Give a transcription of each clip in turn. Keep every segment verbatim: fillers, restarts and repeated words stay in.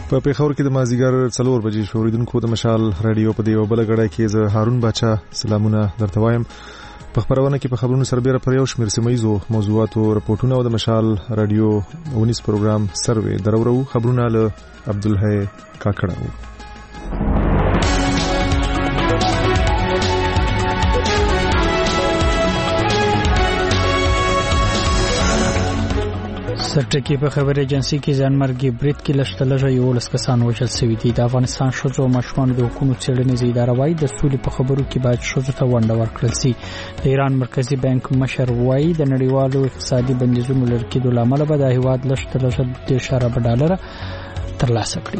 په پیښور کې د مازیګر څلور بجې شوریدونکو د مشال رادیو په دیو بل غړای کې زه هارون باچا سلامونه درته وایم. په خبرونه کې په خبرونو سربېره پر یو شمېر سیمایزو موضوعاتو رپورټونه او د مشال رادیو ونیس پروګرام سروې درورو خبرونه له عبدالحی کاکړه. سرټکی په خبر ایجنسی کې ځانمرګي بریټ کې لشتلجه یو لس کسان وژل شوي دي. د افغانستان شوزو مشمن د حکومت څېړنې اداره وايي د سولې په خبرو کې باید شوزو ته ونډه ورکړل شي. د ایران مرکزی بانک مشر وايي د نړیوالو اقتصادي بندیزونو لري کېدو لامل به د هیواد لشتلجه د اشاره ډالر ترلاسه کړي.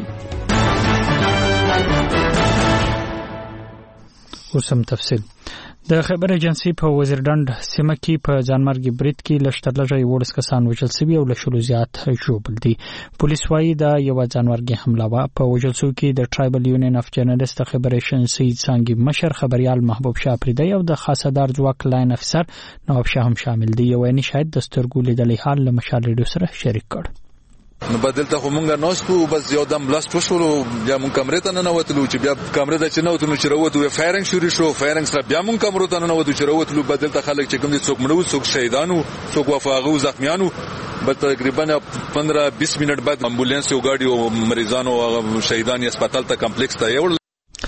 اوسم تفصیل د خبر ایجنسی په وزیرډند سیمه کې په ځانمرګي بریټ کې لشتلجه یو لس کسان وژل شوي او له شلو زیات ژوبل دي. پولیس وايي دا یو ځانمرګي حمله وه. په وژل شوو کې د ټرایبل یونین اف جرنالست خبریشن سید سانګي مشر خبريال محبوب شاه پریدی او د خاصدار ځواک لاین افسر نواب شاه هم شامل دي. یو یعنی شاید د سترګو لیدلې حال له مشال ریډیو سره شریک کړ. نو بدلته خو مونږه نوستو بس یو دم بلاست وشو بیا مونږ کمرې ته نه وتلو چې بیا کمرې ته چې نه وتلو چې راوتو فایرنګ شروع شو. فایرنګ سره بیا مونږ کمرو ته نه وتلو چې راوتلو. بدلته خلک چې کوم دي څوک مړو څوک شهیدانو څوک وفاغو زخمیانو. بس تقریبا پندرہ بیس منټ بعد امبولانس یو ګاډي او مریضانو او شهیدان هسپتال ته کمپلیکس ته یو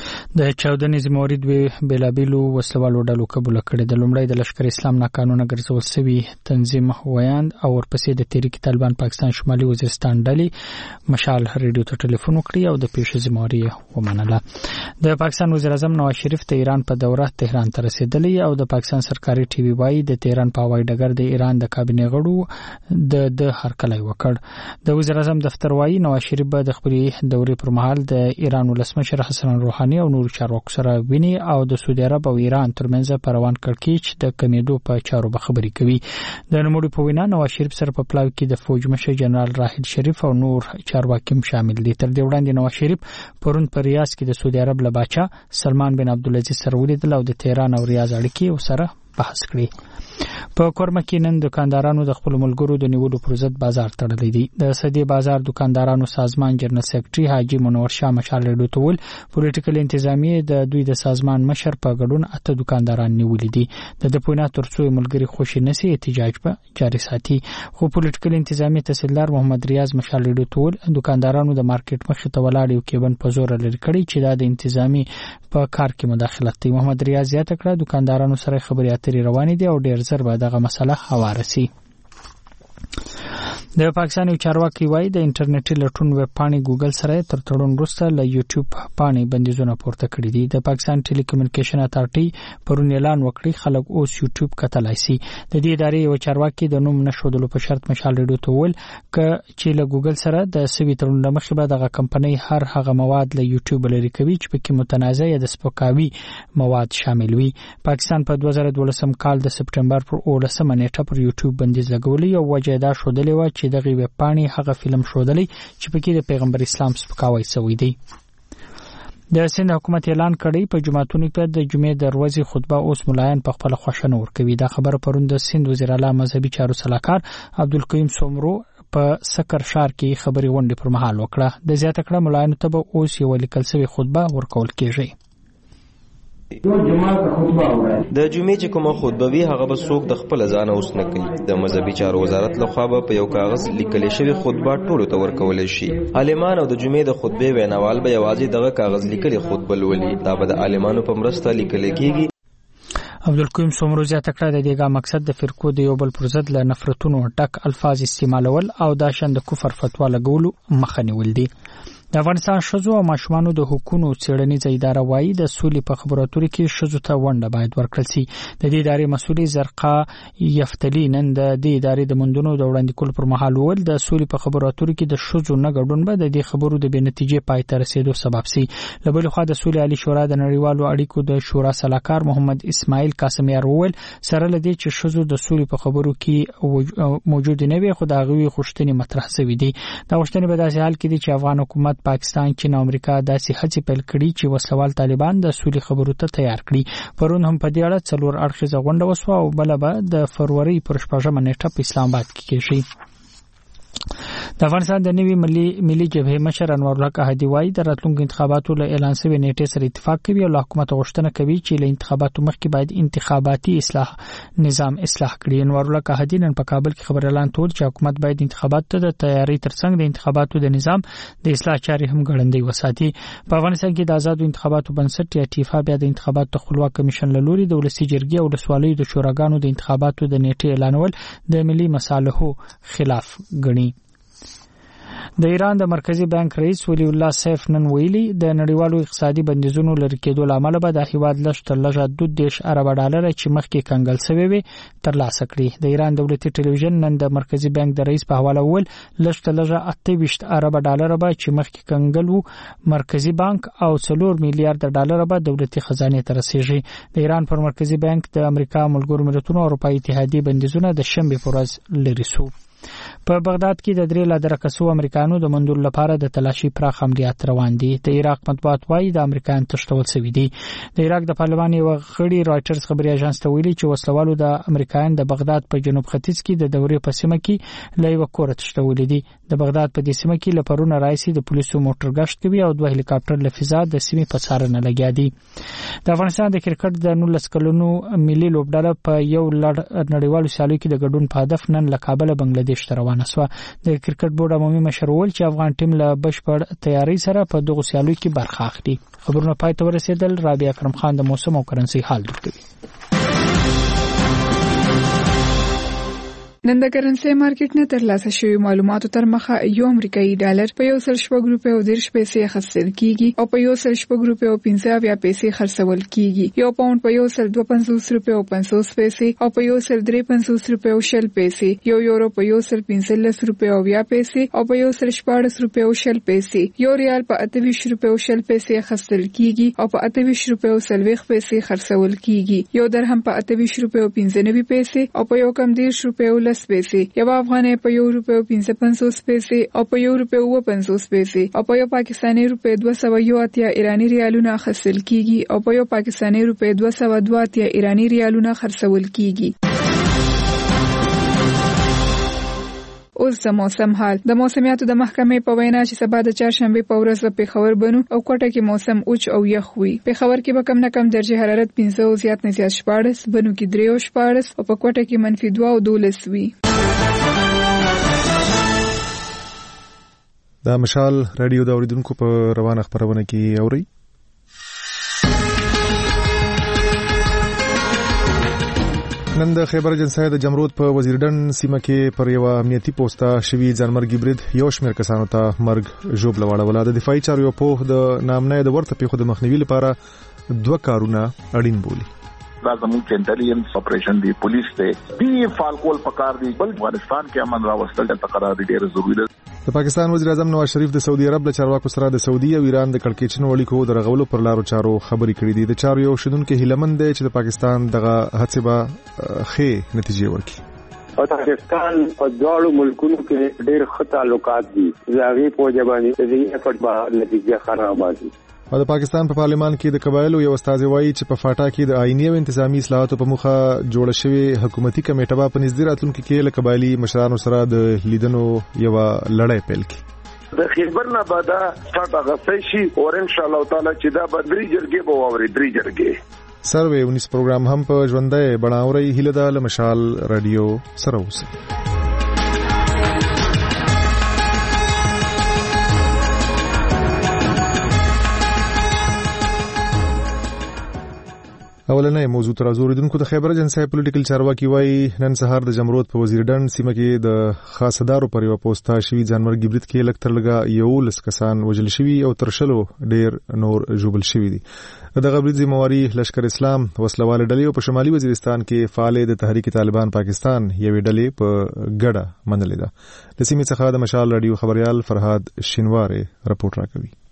د چاودنې زمورید به بلابلو وسلوالو ډلو قبول کړي. د لومړی د لشکر اسلام ناقانونه ګرځول شوی تنظیم ویاند او ورپسې د تحریک طالبان پاکستان شمالي وزیرستان ډلې مشال ریډیو ته ټلیفون وکړي او د پیښې زمواري ومنله. د پاکستان وزیر اعظم نواز شریف د ایران په دوره تهران ته رسیدلی او د پاکستان سرکاري ټي وي وايي د تهران په هوایي ډګر د ایران د کابینې غړو د د هرکلی وکړ. د وزیر اعظم دفتر وايي نواز شریف به د خپلې دورې پر مهال د ایران ولسمشر حسن روحاني او نور چارواکو سره ویني او د سعودي عرب او ایران ترمنځ په روان کړکېچ د کمیدو په چارو به خبرې کوي. د نوموړي په وینا نواز شریف سره په پلاوي کې د فوج مشر جنرال راحل شریف او نور چارواکي هم شامل دي. تر دې وړاندې نواز شریف پرون په ریاض کې د سعودي عرب له باچا سلمان بن عبدالعزیز سره ولیدل او د تهران او ریاض اړیکې سره بحث کړي. په کورمه کې نن دکاندارانو د خپل ملګرو د نیولو پر ضد بازار تړلی دی. د سدي بازار دکاندارانو سازمان جنرال سیکریټري حاجی منور شاه مشال ریډیو ته ویل پولیټیکل انتظامیه د دوی د سازمان مشر په ګډون اته دکانداران نیولې دي. د دپوینا ترڅو ملګری خوشی نسی احتجاج په جاري ساتي. خو پولیټیکل انتظامیه تحصیلدار محمد ریاض مشال ریډیو ته ویل دکاندارانو د مارکیټ مخې ته ولاړ یو کېبن په زور لري کړی چې دا د انتظامی په کار کې مداخلت کوي. محمد ریاض زیاته کړه دکاندارانو سره خبرې اترې روانې دي او ډېر زر به دغه مسله هواره سي. د پاکستان یو چارواکي وايي د انټرنیټي لټون ویب پاڼې ګوګل سره تر تړون وروسته له یوټیوب پاڼې بندیزونه پورته کړي دي. د پاکستان ټیلی کمیونیکیشن اتارټي پرون اعلان وکړي خلک اوس یوټیوب کتلای شي. د دې ادارې یو چارواکي د نوم نشودلو په شرط مشال ریډیو ته ویل ک چې له ګوګل سره د سوي تړون لمخې به دغه کمپنۍ هر هغه مواد له یوټیوب لري کوي چې پکې متنازع یا د سپکاوي مواد شامل وي. پاکستان په دوه زره دولسم کال د سپټمبر پر اوولسمه نیټه پر یوټیوب بندیز لګولی او وجه دا شودلې و چې دغه ویب پاڼې هغه فلم شودلی چې پکې د پیغمبر اسلام سپکاوی شوی دی. د سند حکومت اعلان کړی په جمعتونو کې د جمعې د ورځې خطبه اوس ملایان په خپل خوښنه ورکوي. دا خبره پرون د سند وزیر اعلی مذهبي چارو سلاکار عبدالقیوم سومرو په سکر شهر کې خبري غونډې پر مهال وکړه. د زیاته کړه ملایانو ته به اوس یو لیکل شوی خطبه ورکول کیږي. د جمعې چې کومه خطبه وی هغه به څوک د خپل ځان اوس نه کوي. د مذهبي چارو وزارت لخوا به په یو کاغذ لیکل شوی خطبه ټولو ته ورکول شي. عالمان او د جمعې د خطبه ویناوال به یوازې دغه کاغذ لیکلي خطبه لولي. دا به د عالمانو په مرسته لیکل کیږي. عبدالقیوم سومرو زیاته کړه د دېګه مقصد د فرقو د یو بل پر ضد له نفرتونو ډک الفاظ استعمالول او دا شند کفر فتوا لګولو مخه نیول دي. د افغانستان ښځو او ماشومانو د حقوقو څېړنیزه اداره وايي د سولې په خبرو اترو کې ښځو ته ونډه باید ورکړل شي. د دې ادارې مسؤلې زرقا یفتلی نن د دې ادارې د مندونو د وړاندې کول پر مهال وویل د سولې په خبرو اترو کې د ښځو نه ګډون به د دې خبرو د بې نتیجې پای ته رسېدو سبب شي. له بلې خوا د سولې عالي شورا د نړیوالو اړیکو د شورا سلاکار محمد اسماعیل قاسمیار وویل سره له دې چې ښځو د سولې په خبرو کې موجود نه وي خو د هغوی غوښتنې مطرح شوي دي. دا غوښتنې په داسې حال کې دي چې افغان حکومت پاکستان چین امریکا داسې هڅې پیل کړي چې وسوال طالبان د سولې خبرو ته تیار کړي. پرون هم په دې اړه څلور اړخیزه غونډه وشوه او بله به د فروری پر شپږمه نیټه په اسلام آباد کې کېږي. د افغانستان د نوي ملي ملي جبهه مشر انور الله قحطي وايي د راتلونکو انتخاباتو له اعلان شوی نیټه سره اتفاق کوي او حکومت غوښتنه کوي چې له انتخاباتو مخکې باید انتخاباتي اصلاح نظام اصلاح کړي. انور الله قحطي نن په کابل کې خبر اعلان کړ چې حکومت باید انتخاباتو ته د تیاری ترڅنګ د انتخاباتو د نظام د اصلاح چارې هم ګړندۍ وساتي. په افغانستان کې د آزادو انتخاباتو بنسټ یا ټیفا بیا د انتخاباتو خپلواک کمیشن له لوري د ولسي جرګې او د سوالۍ د شوراګانو د انتخاباتو د نیټې اعلانول د ملي مصالحو خلاف ګڼي. د ایران د مرکزی بانک رئیس ولی الله سیف نن ویلي د نړیوالو اقتصادي بندیزونو لري کېدو لامل به د هیواد لږ تر لږه دوه دیش ارب ډالر چې مخکې کنګل شوی وي ترلاسه کړي. د ایران دولتي ټلویزیون نن د مرکزی بانک د رئیس په حواله ول لږ تر لږه اته ویشت ارب ډالر به چې مخکې کنګل وو مرکزی بانک او څلور میلیارډ ډالر به دولتي خزانه ته رسیږي. د ایران پر مرکزی بانک د امریکا ملګرو ملتونو او اروپאי اتحادیه بندیزونه د شنبه پر ورځ لري سو. په بغداد کې د درې لا درکسو امریکانو د منډول لپاره د تلاشي پراخ عملیات روان دي. د عراق مطبوعات وايي د امریکایان تښتول شوي دي. د عراق د پارلمان یو غړي رائټرز خبري اژانس ته ویلي چې وسلوالو د امریکایان د بغداد په جنوب ختیځ کې د دورې په سیمه کې له یو کور تښتول دي. د بغداد په دې سیمه کې لپاره راځي د پولیسو موټر غشت کوي او دوه هلیکاپټر له فضا د سیمې په څارنه لګیا دي. د افغانستان د کرکټ د نولس کلونو ملي لوبډله په یو لړ نړیوالو سیالیو کې د ګډون په هدف نن له کابل بنگلاديش ته روانه شوه. د کرکټ بورډ عمومي مشر ول چې افغان ټیم له بشپړ تیاری سره په دغه سیالیو کې برخه اخلي. خبرونه پای ته ورسېدل. رابعه اکرم خان د موسم او کرنسي حال درکوي. نن د کرنسي مارکیټ نه ترلاسه شوی معلوماتو تر مخه یو امریکایي ډالر په یو سل شپږ روپۍ او دیرش پیسې اخیستل کیږي او په یو سل شپږ روپۍ او پنځه اویا پیسې خرڅول کیږي. یو پاوند په یو سل دوه پنځوس روپۍ او پنځوس پیسې او په یو سل درې پنځوس روپۍ او شل پیسې. یو یورو په یو سل پنځلس روپۍ او اویا پیسې او په یو سل شپاړس روپۍ او شل پیسې. یو ریال په اته ویشت روپۍ او شل پیسې اخیستل کیږي او په اته ویشت روپۍ او څلوېښت پیسې خرڅول کیږي. یو درهم په اته ویشت روپۍ او پنځه نوي پیسې او په یو کم دیرش روپۍ او لس پیسې. یو افغانۍ په یو روپۍ او پنځه پنځوس پیسې او په یو روپۍ او پنځوس پیسې او په یو پاکستاني روپۍ دوه سوه یو اتیا ایرانی ریالونه اخیستل کیږي او په یو پاکستاني روپۍ دوه سوه دوه اتیا ایرانی ریالونه خرڅول کیږي. اوس د موسم حال. د موسمیاتو د محکمې په وینا چې سبا د چهارشنبه په ورځ په پیښور بنو او کوټه کې موسم اوچ او یخ وي. پیښور کې به کم نه کم درجه حرارت پنځه او زیات نه زیات شپاړس، بنو کې درې او شپاړس او په کوټه کې منفي دوه او دولس وي. دا مشال رادیو د اوریدونکو په روانه خبرونه کې اوري. نن د خیبر جنسای د جمرود په وزیرډن سیمه کې پر یو امنیتي پوسټه شوی ځانمرګي برید یو شمېر کسانو ته مرګ ژوبله واړوله. د دفاعي چارو په د نامنه د ورته پیښو د مخنیوي لپاره دوه کارونه اړین بولي. دا زموږ انټيليجنس اپریشن دی، پولیس دی، دی فالکول پکار دی، بل افغانستان کې امن راوستل د تقرار ډیر ضروری ده. د پاکستان وزیر اعظم نواز شریف د سعودي عرب له چارواکو سره د سعودي او ایران د کړکېچنو اړیکو د رغولو پر لارو چارو خبرې کړې دي. د چارو یو شیدونکو هیلمند دی چې د پاکستان دغه هڅې به ښې نتیجې ورکړي. پاکستان په دواړو ملکونو کې ډېر ښه تعلقات دي، زاغي په جواباني د دې افټ به نتیجه خرابه دي. او د پاکستان په پارلمان کې د قبایلو یو استاد وایي چې په فاټا کې د آئینی او انتظامی اصلاحاتو په مخه جوړه شوی حکومتي کمیټه به په نږدې راتلونکي کې له قبایلی مشرانو سره د لیدنو یو لړۍ پیل کړي. د خیبر نه بعد سټارټ غسې شي او ان شاء الله تعالی چې دا بدري جرګې به ووري درې جرګې. سروې اونیس پروګرام هم په ژوندۍ بڼاوري هیله ده مشال رادیو سره اوسه. اولنې موضوع تر اوریدونکو د خیبر جنسای پولیټیکل چارواکي وایي نن سهار د جمرود په وزیرډن سیمه کې د خاصدارو پر یو پوسټه شوی ځانمرګي برید کې لکتر لګا یو لس کسان وژل شوی او ترشلو ډیر نور جوبل شوی دي. دغه برید ذمہواری لشکر اسلام وسلواله ډلې په شمالي وزیرستان کې فعال د تحریک طالبان پاکستان یوې ډلې په ګډه منلې ده. د سیمې څخه د مشال رادیو خبريال فرهاد شینواره رپورټ راکوي.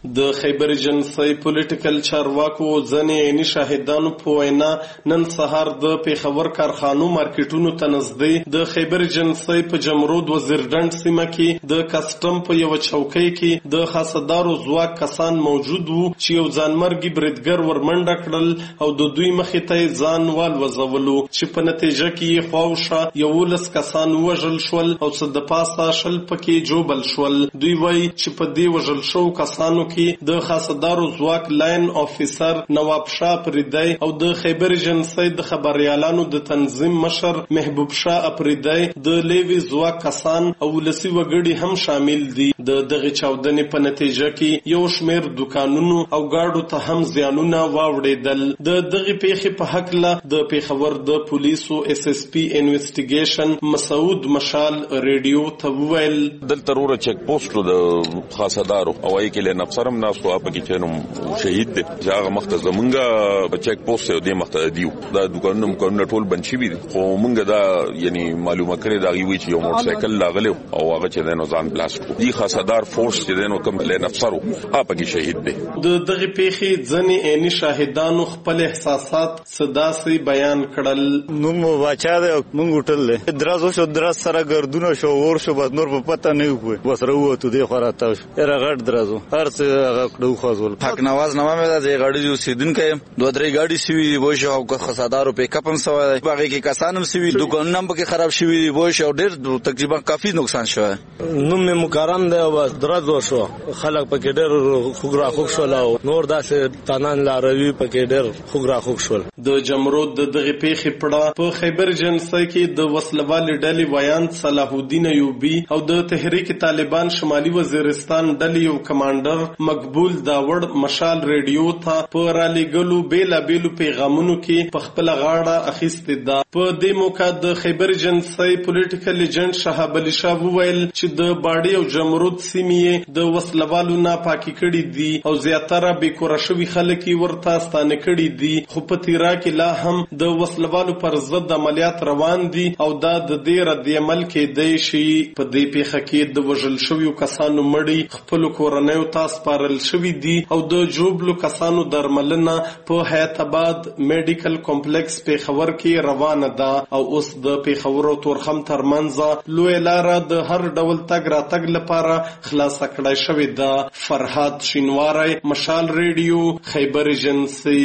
د خیبر جنسي پولیټیکل چارواکو ځنې عیني شاهدانو په وینا نن سهار د پیښور کارخانو مارکیټونو ته نږدې د خیبر جنسي په جمرود وزیرډنډ سیمه کې د کسټم په یو چوکۍ کې د خاصدارو ځواک کسان موجود وو چې یو ځانمرګي بریدګر ورمنډه کړل او د دوی مخې ته ځان والوځولو چې په نتیجه کې خواوشه یولس کسان وژل شول او څه د پاسه شل پکې جوبل شول. دوی وایي چې په دې وژل شو کسانو کې د خاصدارو ځواک لاین افیسر نواب شاه پریدی او د خیبر جنسي د خبريالانو د تنظیم مشر محبوب شاه اپریدی د لیوی ځواک کسان او ولسی وګړي هم شامل دي. د دغه چاودنې په نتیجه کې یو شمېر دکانونو او گاډو ته هم زیانونه واوړېدل. د دغه پیښې په حق له د پیښور د پولیسو اس اس پی انویسټیګیشن مسعود مشال ریډیو ته وویل دلته ورو چک پوسټ د خاصدارو او ای کې له نفسرم ناسو اپ کې چنم شهید دي ځاغه مخته زمونږه چک پوسټ دی مخته دیو دا دکانونو مکانونه ټول بند شي دي خو مونږ دا یعنی معلومه کړی دا وی چې یو موټر سایکل لاغلو او هغه چې دنو ځان بلاست کو دی خاصدار فورس چې دنو کوم له نفسرو اپ کې شهید دي. د دغه پیښې ځنې عیني شاهدانو خپل احساسات صداسي بیان کړل. نو مو بچا ده مونږ وټل درازو شو دراز سره ګردونه شو ور شو بد نور په پته نه وي بس وروته دی خراته را غټ درازو هرڅ هغه کډو خازول حق نواز نامه مې د غاډي جو سیدن کې دوه درې غاډي سوي وو شو او خصادارو په کپم سوي باغې کې کسانم سوي دکانونه په کې خراب شوي وو شو ډېر تقریبا کافي نقصان شو. نو مې مکرم دی او درازو شو خلک په کې ډېر خوګرا خوښ شول او نور داسې تانان لاروي په کې ډېر خوګرا خوښ شول. د جمرود د دغه پیښې پړه په خیبر جنسي کې د وسلوال ډلې ویان صلاح الدین ایوبی او د تحریک طالبان شمالي وزیرستان ډلې یو کمانډر مقبول داوړ مشال ریډیو ته په رالېګلو بیلا بیلو پیغامونو کې په خپل غاړه اخیستې ده. په دې موقع د خیبر جنسي پولیټیکل ایجنټ شهاب علي شاه وویل چې د باډي او جمرود سیمې د وسلوالو نه پاکي کړي دي او زیاتره بې کوره شوي خلک ورته ستانه کړي دي خو په تیرا کې لا هم د وسلوالو پر ضد عملیات روان دي او دا د دې رد عمل کېدای شي. په دې پیښه کې د وژل شویو کسانو مړي خپل کورنیو ته سپارل شوي دي او د جوبلو کسانو درملنه په حیات آباد میډیکل کمپلیکس پیښور کې روانه ده او اوس د پیښور او تورخم ترمنځ لوی لاره د هر ډول تګ راتګ لپاره خلاصه کړای شوې ده. فرهاد شینواری مشال ریډیو خیبر جنسي.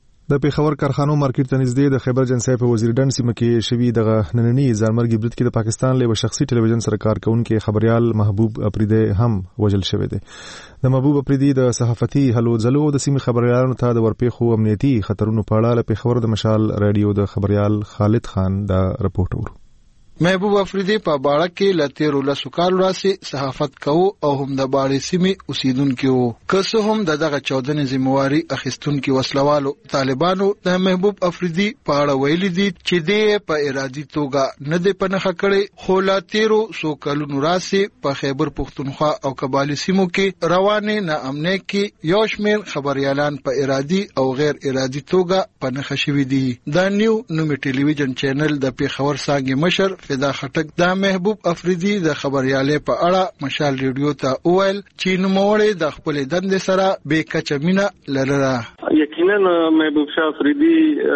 د پیښور کارخانو مارکیټ ته نږدې د خیبر جنسي په وزیرډنډ سیمه کې شوی دغه نننی ځانمرګي برید کې د پاکستان له شخصي ټلویزیون سره کارکونکو خبريال محبوب اپریدی هم وژل شوی دی. د محبوب اپریدی د صحافتي هلو ځلو د سیمې خبريالانو ته د ورپېښو امنیتي خطرونو په اړه له پیښور د مشال رادیو د خبريال خالد خان دا رپورټ ورو. محبوب افریدی په باړه کې لتیرو لسو کال راسي صحافت کوو او هم د باړې سیمې اوسیدونکو وو. که څه هم دغه چودنې ذمہواری اخیستونکو وسلوالو طالبانو د محبوب افریدی په اړه ویلي دي چې د په ارادي توګه نه دی پنهخه کړي خو لتیرو سو کلونو راسي په خیبر پختونخوا او کابل سیمو کې روانه ناامنۍ کې یو شمېر خبريالان په ارادي او غیر ارادي توګه پنهخه شوي دي. د نیو نومي ټلویزیون چینل د پیښور سانګي مشر فدا خټک د محبوب افریدی د خبريالۍ په اړه مشال ریډیو ته وویل چې نوموړی د خپل دندې سره بې کچه مینه لرله. یقینا محبوب شاه افریدی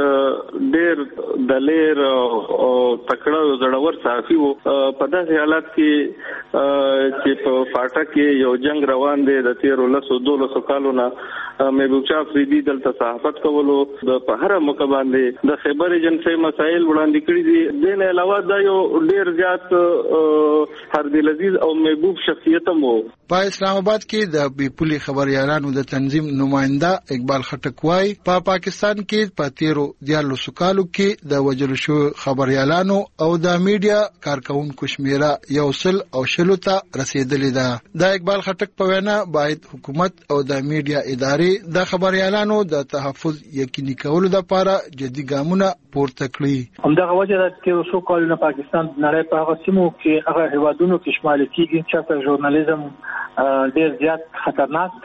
ډېر دلیر او تکړه او زړور صحافي وو. په داسې حالت کې چې په فاټا کې یو جنگ روان دی د تیرو لسو دولسو کالو نه محبوب شاه افریدی دلته صحافت کولو د په هر موقع باندې د خیبر جنسي مسایل وړاندې کړي دي. د نه علاوه دا یو ډیر زیات هر دل عزیز او محبوب شخصیت مو. په اسلام آباد کې د بیپولي خبريالانو د تنظیم نماینده اقبال خټک وايي په پا پاکستان کې په تیرو دیالو سکالو کې د وجل شو خبريالانو او د میډیا کارکونکو شمیره یو سل او شلو ته رسیدلې ده. د اقبال خټک په وینا باید حکومت او د میډیا ادارې د خبريالانو د تحفظ یقیني کولو لپاره جدي ګامونه پورته کړي. همدغه وجه ده چې څو کلونه پاکستان نړۍ په هغه سیمو کې هغه هیوادونو کې شمال کېږي چې ژورنالیزم ډېر زیات خطرناک دی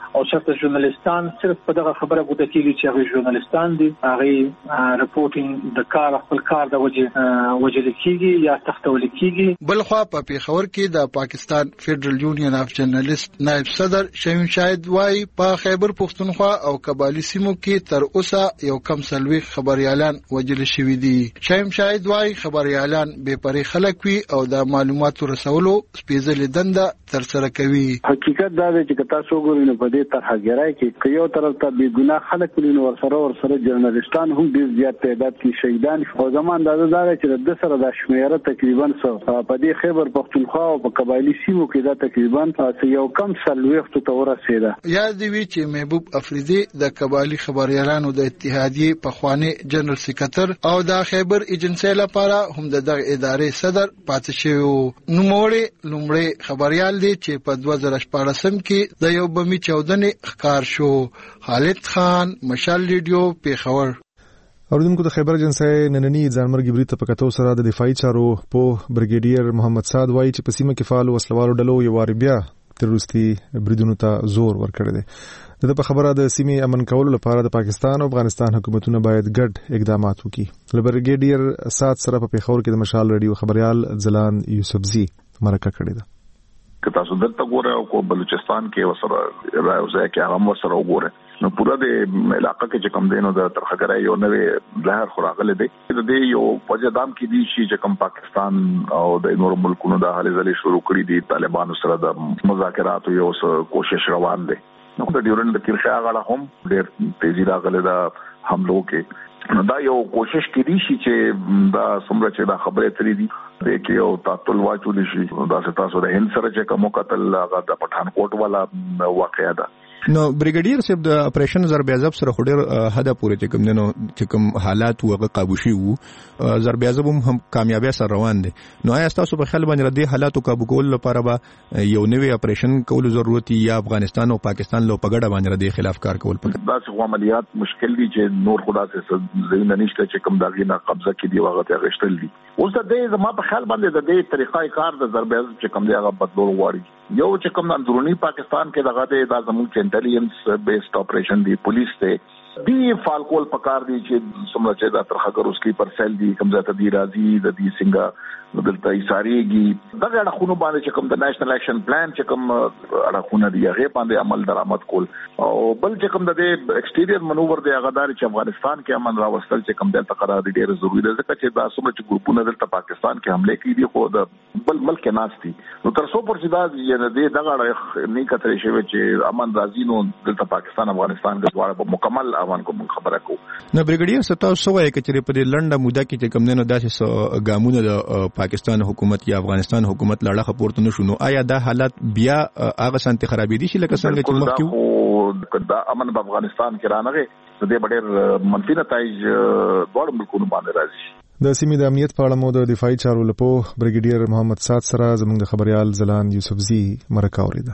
او شرط ژورنالیستان صرف په دغه خبره بوده کیږي چې هغه ژورنالیستان دي هغه رپورټینګ د کار خپل کار د وجه وجل کیږي یا تختول کیږي. بل خو په پیښور کې د پاکستان فدرال یونین اف جرنالیست نائب صدر شاهین شاهد وايي په خیبر پختونخوا او قبایلی سیمو کې تر اوسه یو کم سلوي خبريالان وجل شوي دي. شاهین شاهد وايي خبريالان بے پرې خلک وي او د معلوماتو رسولو سپیڅلې دنده تر سره کوي. حقیقت دا دی چې تاسو ګورئ په دې ترهګرای کې یو طرف ته بې ګناه خلک ولینو ورسره ورسره جرنالستان هم ډېر زیات تعداد کې شهیدان او زمان دا دا چې د سره د شمیره تقریبا په دې خیبر پختونخوا او په قبایلی سیمو کې دا تقریبا یو کم سلويخت ته ورسېده. یاد دی چې محبوب افریدي د قبایلی خبريالانو د اتحادیې پخوانی جنرال سکرټر او د خیبر ایجنسی لپاره هم د دغه ادارې صدر پاتې شوی. نوموړی لومړی خبريال دی چې په دوه زره شپاړسم کې د یو بمی چودنې ښکار شو. خالد خان، مشال ریډیو، پیښور. اوریدونکو د خیبر ایجنسی نننی ځانمرګي برید په کتو سره د دفاعي چارو په بریګیډیر محمد سعد وایي چې په سیمه کې فعال وسلوالو ډلو یو وار بیا تروریستي بریدونو ته زور ورکړی دی. د په خبره د سیمې امن کولو لپاره د پاکستان او افغانستان حکومتونه باید ګډ اقدامات وکړي. له بریګیډیر سعد سره په پیښور کې د مشال ریډیو خبريال ځلان یوسفزي مرکه کړې ده. که تاسو دلته ګوره او کو بلوچستان کې وسره راوځي کې هغه وسره وګوره نو پورا د علاقې کې کم دینو د ترخګرای یو نوې لهر خوراغله دی. د دې یو وجدام کې دي چې کوم پاکستان او د نور ملکونو د حالې ځلې شروع کړې دي طالبانو سره د مذاکرات یو کوشش روان دي. نو د ډیورنډ د کرښه غاړه هم ډېر تیزی راغله د حملو کې. دا یو کوشش کړي شي چې دا څومره چې دا خبره ترې دي د کې او تاسو واچول شي دا تاسو د هند سره چې کوم قتل هغه د پټانکوټ والا واقعیا ده. نو بریګیډیر صاحب د اپریشن زربیازب سره خډیر هدا پورې چې کوم نو چې کوم حالات وغه قابو شي وو زربیازب هم کامیابی سره روان دي. نو آیا تاسو په خیال باندې د حالاتو قابو کول لپاره به یو نوې اپریشن کول ضرورت یا افغانستان او پاکستان له پګړه باندې د خلاف کار کول پکې دا څه عملیات مشکل دي چې نور خدا څخه زینه نشته چې کوم داغي نه قبضه کړي وغه ته غشتل دي. اوس د دې زما په خیال باندې د دې طریقې کار د زربیازب چې کوم دی هغه بدلول غواړي. یو چې کوم اندرونی پاکستان کې دغه د زموږ انټيليجنس بیسډ اپریشن دی پولیس ته دی فالکول پکار دی چې څومره چې دا ترخګر اوس کې پرسل دی کوم ځای ته دی راځي د دې څنګه دلته ایساریږي دغه اړخونو باندې چې کوم د نېشنل اکشن پلان چې کوم اړخونه دی هغه باندې عمل درآمد کول او بل چې کوم د ایکسټیریئر منوور دی هغه دار چې افغانستان کې امن راوستل چې کوم دلته قرار دی ډېر ضروری دی ځکه چې دا څومره چې ګروپونه دلته پاکستان کې حمله کوي دي خو د بل ملک ناشتي نو تر څو پر چې دا یعنی دغه نه کتري شوی چې امن راځي نو دلته پاکستان افغانستان د دواړو په مکمل امان کوم خبره کو. نو بریګیډیر ستاسو سوای چې په دې لنډه موده کې چې کوم نه داسې ګامونه د پاکستان حکومت یا افغانستان حکومت لړه خپورت نشو نو آیا دا حالت بیا هغه سنت خرابې دي چې لکه څنګه چې مخکې دا امن په افغانستان کې رانغه د دې ډېر منفي نتایج دوه ملکونو باندې راځي. د سیمې د امنیت په اړه مو د دفاعي چارو لپاره بریګیډیر محمد سعد سره زموږ د خبريال زلان یوسفزي مرکه اوریده.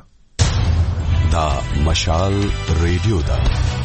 دا مشال ریډیو دا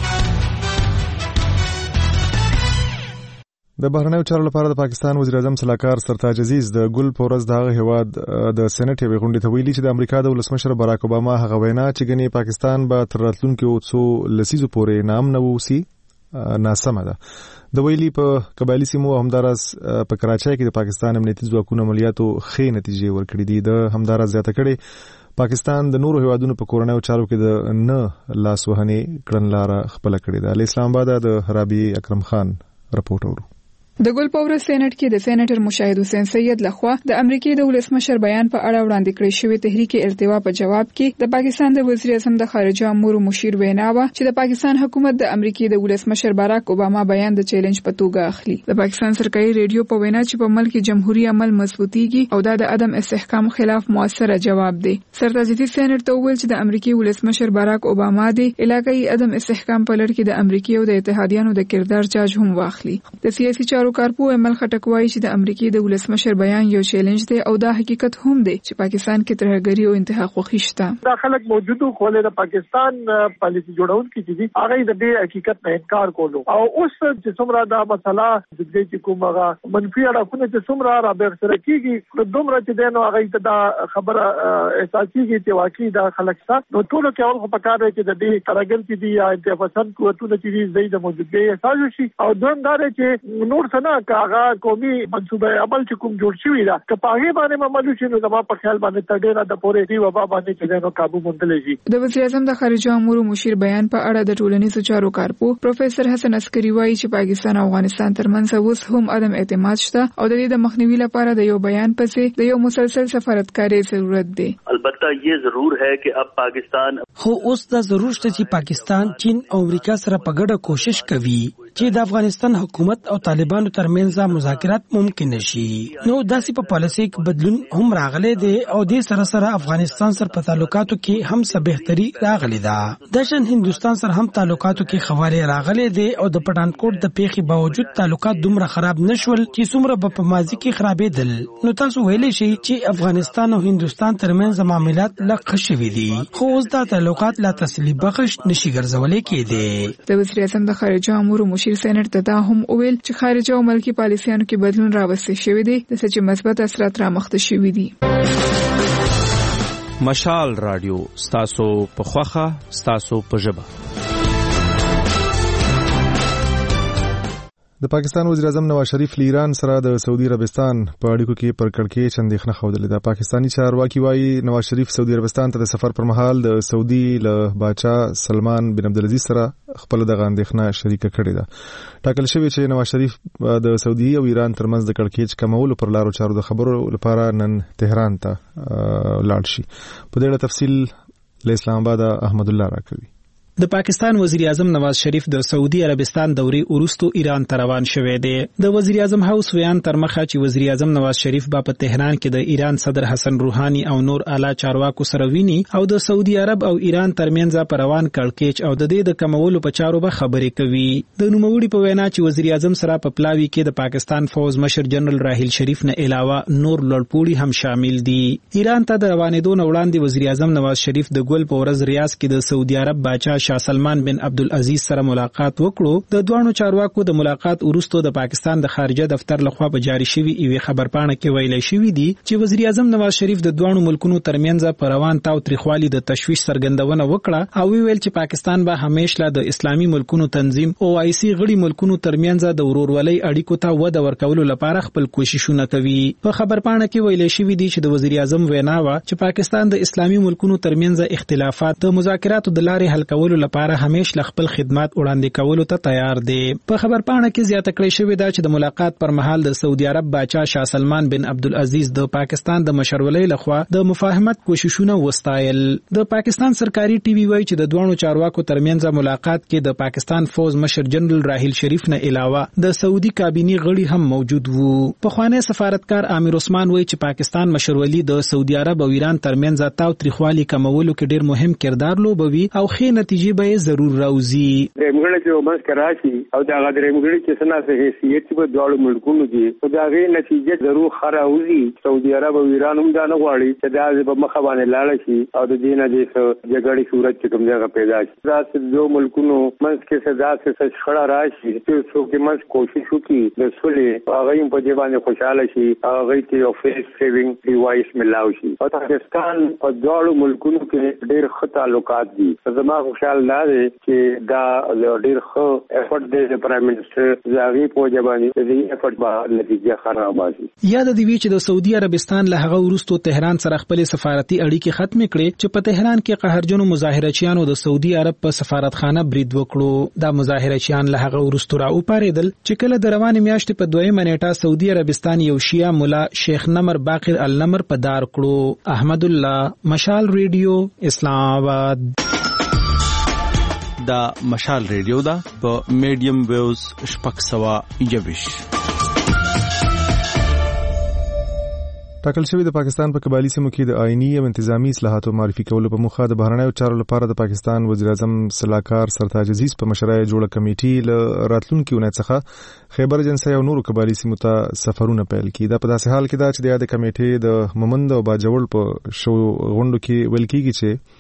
د بهرنیو چارو لپاره د پاکستان وزیر اعظم صلاحکار سرتاج عزیز د ګل پورز دغه هواد د سېنات یو غونډه ته ویلي چې د امریکا د ولسمشر باراک اوباما هغه وینا چې ګنې پاکستان به تر راتلونکو څو لسیزو پورې نام نه ووسی ناسمه ده. د ویلي په قبایلی سیمو همدارس په کراچۍ کې د پاکستان امنیتي ځواکونو عملیاتو ښې نتیجې ورکړې دي. د همدارس زیاته کړي پاکستان د نورو هیوادونو په کورنیو چارو کې د نه لاس وهنې کړنلاره خپل کړې ده. له اسلام آباد د رابي اکرم خان رپورټ اورو. د ګل پورز سېنات کې د سېناتر مشاهد حسین سید لخوا د امریکای د ولسمشر بیان په اړه وړاندې کړی شوی تحریک التوا په جواب کې د پاکستان د وزیر اعظم د خارجه امور مشیر وینا و چې د پاکستان حکومت د امریکای د ولسمشر باراک اوباما بیان د چیلنج په توګه اخلي. د پاکستان سرکاري ریډیو په وینا چې په ملک کې جمهوریت عمل مضبوطیږي او دا د عدم استحکام خلاف موثره جواب دی. سرتاج عزیز سېنات ته ویل چې د امریکای ولسمشر باراک اوباما د علاقايي عدم استحکام په لړ کې د امریکای او د اتحادیانو د کردار چارج هم واخلي. د سیاسي چارو چارو کارپو امل خټک وایي چې د امریکای د ولسمشر بیان یو چیلنج دی او دا حقیقت هم دی چې پاکستان کې ترهګری او انتها خوښي شته. دا خلک موجودو خو له پاکستان پالیسی جوړونکي چې هغه د دې حقیقت نه انکار کولو او اوس چې څومره دا مسله د دې چې کومه منفي اړخونه چې څومره را بغیر کیږي نو دومره چې دنو هغه دا خبره اساسيږي چې واقعي دا خلک څه نو ټول کې اول خو پکاره چې د دې ترګل چې دی یا انتفاضن قوتونه چې دی د موجودګي احساس شي او دوامدار چې نور څنګه کاغه قومي منصوبه عمل چې کوم جوړ شوی دا که پاغه باندې عمل شي نو زما په خیال باندې تډیره د پورې دی وبا باندې چې دنو قابو مونډل شي. د وزیر اعظم د خارجه امور مشیر بیان په اړه د ټولنیزو چارو کارپو پروفیسور حسن عسکری وایي چې پاکستان او افغانستان ترمنځ اوس هم عدم اعتماد شته او د دې د مخنیوي لپاره د یو بیان پسې د یو مسلسل سفارتکاري ضرورت دی. البته یہ ضرور ہے کہ اب پاکستان خو اوس دا ضرور شته چې پاکستان چین او امریکا سره په ګډه کوشش کوي چې د افغانستان حکومت او طالبانو ترمنځ مذاکرات ممکن نشي. نو داسې په پالیسي کې بدلون هم راغلی دی او د سره سره افغانستان سره په تعلقاتو کې هم څه بهتري راغلی ده. د شان هندستان سره هم تعلقاتو کې خواله راغلی دی او د پټانکوټ د پیښې باوجود تعلقات دومره خراب نشول چې څومره په ماضي کې خرابېدل. نو تاسو ویلی شئ چې افغانستان او هندستان ترمنځ معاملات لږ شوي دي خو اوس دا تعلقات لا تسلی بخش نشي ګرځولای کېدی. د وزیر اعظم د خارجه امور مشیر سېنټ ته دا هم ویل چې خارجه او ملکی پالیسیانو کې بدلون راوستل شوی دی د څه چې مثبت اثرات رامخته شوي دي. مشال رادیو ستاسو په خوخه ستاسو په ژبه. د پاکستان وزیر اعظم نواز شریف له ایران سره د سعودي عربستان په اړیکو کې پر کړکېچ اندېښنه خوده ده. پاکستاني چارواکي وایي نواز شریف سعودي عربستان ته د سفر پر مهال د سعودي له بادشاه سلمان بن عبدالعزيز سره خپل دغه اندېښنه شریکه کړې ده. ټاکل شوی چې نواز شریف د سعودي او ایران ترمنځ د کړکېچ کمولو پر لارو چارو د خبرو لپاره نن تهران ته لاړ شي. په دې اړه تفصیل له اسلام آباد احمد الله راکوي. د پاکستان وزیر اعظم نواز شریف د سعودي عربستان دورې وروسته ایران ته روان شوی دی. د وزیر اعظم هاوس ویان تر مخه چې وزیر اعظم نواز شریف با په تهران کې د ایران صدر حسن روحاني او نور اعلی چارواکو سره ویني او د سعودي عرب او ایران ترمنځ په روان کړکېچ او د دې د کمولو په چارو به خبرې کوي. د نوموړي په وینا چې وزیر اعظم سره په پلاوي کې د پاکستان فوز مشر جنرال راحیل شریف نه علاوه نور لوړپوړي هم شامل دي. ایران ته د روانېدو نه وړاندې وزیر اعظم نواز شریف د ګل په ورځ ریاض کې د سعودي عرب بادشاه شاه سلمان بن عبدالعزيز سره ملاقات وکړو. د دوانو چارواکو د ملاقات وروسته د پاکستان د خارجه دفتر لخوا په جاری شوی ایوه خبرپاڼه کې ویل شوی دی چې وزیر اعظم نواز شریف د دوانو ملکونو ترمنځ په روان تاو تریخوالي د تشویش څرګندونه وکړه او ویل چې پاکستان به همیشه د اسلامي ملکونو تنظیم او آیسي غړي ملکونو ترمنځ د ورورولۍ اړیکو ته وده ورکولو لپاره خپل کوششونه کوي. په خبرپاڼه کې ویل شوی دی چې د وزیر اعظم وینا وا چې پاکستان د اسلامي ملکونو ترمنځ اختلافات د مذاکراتو د لارې حل کولو لپاره همیشه خپل خدمات وړاندې کولو ته تیار دی. په خبرپاڼه کې زیاته کړې شوې ده چې د ملاقات پر مهال د سعودي عرب بادشاه شاه سلمان بن عبدالعزيز د پاکستان د مشرولۍ لخوا د مفاهمت کوششونه وستایل. د پاکستان سرکاري ټي وي وایي چې د دوانو چارواکو ترمنځ ملاقات کې د پاکستان فوز مشر جنرال راحیل شریف نه علاوه د سعودي کابینی غړي هم موجود وو. پخوانی سفارتکار امیر عثمان وایي چې پاکستان مشرولي د سعودي عرب او ایران ترمنځ تاو تریخوالي کمولو کې ډېر مهم کردار لوبوي او ښې نتیجې به ضرور راوځي. درېمګړی چې ومنځ کې راشي او د هغه درېمګړي چې څه نه حیثیت په دواړو ملکونو کې خو د هغې نتیجه ضرور ښه راوځي. سعودي عرب او ایران هم دا نه غواړي چې دا په مخه باندې لاړه شي او د دې نه د جګړې صورت چې کوم دی هغه پیدا شي. داسې دوو ملکونو منځ کې څه داسې شخړه راشي چې څوک یې منځ کوشش وکړي د صلحې هغه هم په دې باندې خوشحاله شي هغوی ته یو فیس سیوینګ ډیوایس ملاو شي. او پاکستان په دواړو ملکونو کې ډېر ښه تعلقات دي. زما خیال دا دی چې دا ډېر ښه افورت دی د پرایم منسټر زاغي په جوابانی د دې افورت به نتیجه خراب شي. یاد دی چې د سعودي عربستان له هغه وروسته تهران سره خپل سفارتي اړیکې ختم کړې چې په تهران کې قهرجنو مظاهرچیانو د سعودي عرب په سفارتخانه برید وکړو. دا مظاهرچیان له هغه وروسته را وپاریدل چې کله د روانې میاشتې په دویمه نیټه سعودي عربستان یو شیعه مولا شیخ نمر باقر النمر په دار کړو. احمد الله مشال ریډیو اسلام آباد. دا مشال ریډیو دا په میډیم ویوز شپږ سوه یوویشت. ټاکل شوی د پاکستان په قبایلی سیمو کې د آئینی او انتظامی اصلاحاتو معرفي کولو په موخه د بهرنیو چارو لپاره د پاکستان وزیر اعظم سلاکار سرتاج عزیز په مشرۍ جوړه کمیټې له راتلونکي اونۍ څخه خیبر ایجنسۍ او نورو قبایلی سیمو ته سفرونه پیل کړي. دا په داسې حال کې ده چې د یاد کمیټې د مومند او باجوړ په شو غونډو کې ویل کېږي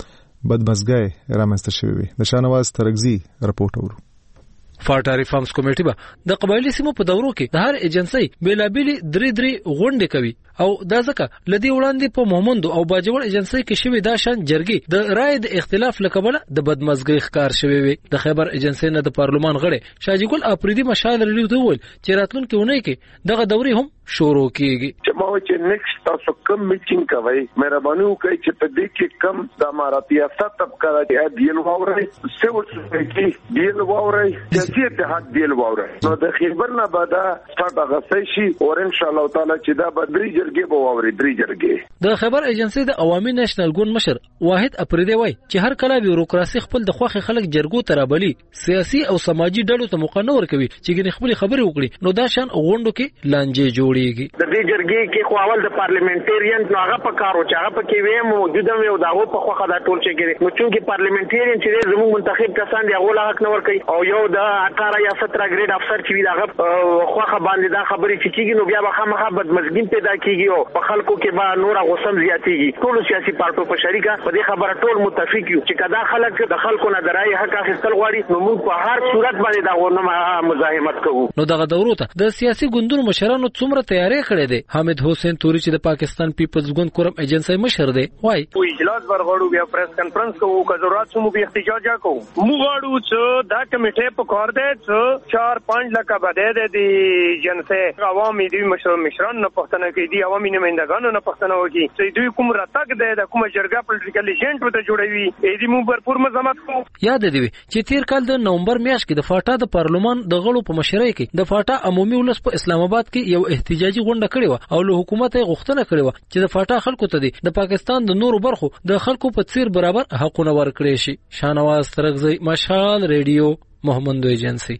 چې بدمزګۍ رامنځته شوې وي. د شاهنواز ترکزي رپورټ اورو. فاټا ریفارمز کمیټه به د قبایلی سیمو په دورو کې د هر ایجنسۍ بیلابېلې درې درې غونډې کوي او دا ځکه لدی وړاندې په مومند او باجوړ ایجنسۍ کې شوی دا شان جرګې د رائے د اختلاف لکبله د بدمزګۍ ښکار شوی وي. د خیبر ایجنسۍ نه د پارلمان غړي شاجي ګل افریدي مشال ریډیو ته وویل چې راتلونکي اونۍ کې دغه دورې هم شروع کیږي. چې ما چې نیکسټ تاسو کوم میټینګ کوي مهرباني وکړئ چې په دې کې کم د اماراتي افتا طبقه د دیل واوري سیول سوسایټي دیل واوري سیاسي اتحاد دیل واوري نو د خیبر نه بعد سٹارټ غسې شي او ان شاء الله تعالی چې دا بدري جرګې به واوري درې جرګې. د خیبر ایجنسۍ د عوامي نېشنل ګوند مشر واحد اپریدي وای چې هر کله بیوروکراسي خپل د خوخي خلک جرګو ترابلي سیاسي او سماجی ډلو ته مقنور کوي چې ګنې خپل خبرې وکړي نو دا شان غونډو کې لانجې جوړي. د دې جرګې کې خو اول د پارلیمنټریان نو هغه په کارو چې هغه په کې وې موجوده وي او داغه په خوخه دا ټول چې کې نو چې پارلیمنټریان چې زموږ منتخب کسان دی هغه لا حق نه ور کوي او یو د اٹھارہ یا سترہ ګریډ افسر چې داغه خوخه باندې دا خبرې چې کیږي نو بیا به خامخا بدمزګین پیدا کیږي او په خلکو کې به نور غوسم زیاتېږي. ټول سیاسي پارټو په شریکه په دې خبره ټول متفق یو چې کدا خلک د خلکو نه درای حق اخیستل غواړي نو موږ په هر صورت باندې دا ونه مزاحمت کوو. نو دغه دورو ته د سیاسي ګوندونو مشرانو څومره تیاری کړی دی. حامد حسین توري چې د پاکستان پیپلز ګوند کورم ایجنسۍ مشر دی وای او اجلاس ورغړو بیا پریس کانفرنس کوو که ضرورت سمو به احتجاج کوو مو غواړو چې دا کمیټه په کار دی چې چار پنځ لکه بده د ایجنسۍ عوامي دی مشران نه پښتنه کوي دی عوامي نمائندګانو نه پښتنه وکي چې دوی کوم راتګ دی د کوم جرګه پولیټیکل ایجنټ وته جوړوي اې دې مو भरपूर مزامت کوو. یاد دی چې تیر کال د نومبر میاشت کې د فاټا د پارلمان د غړو په مشرۍ کې د فاټا عمومي ولس په اسلام آباد کې یو احتجاجي غونډه کړې و او له حکومت یې غوښتنه کړې و چې د فاټا خلکو ته د پاکستان د نورو برخو د خلکو په څیر برابر حقونه ورکړي شي. شاهنواز ترکزی مشال ریډیو محمد ایجنسی.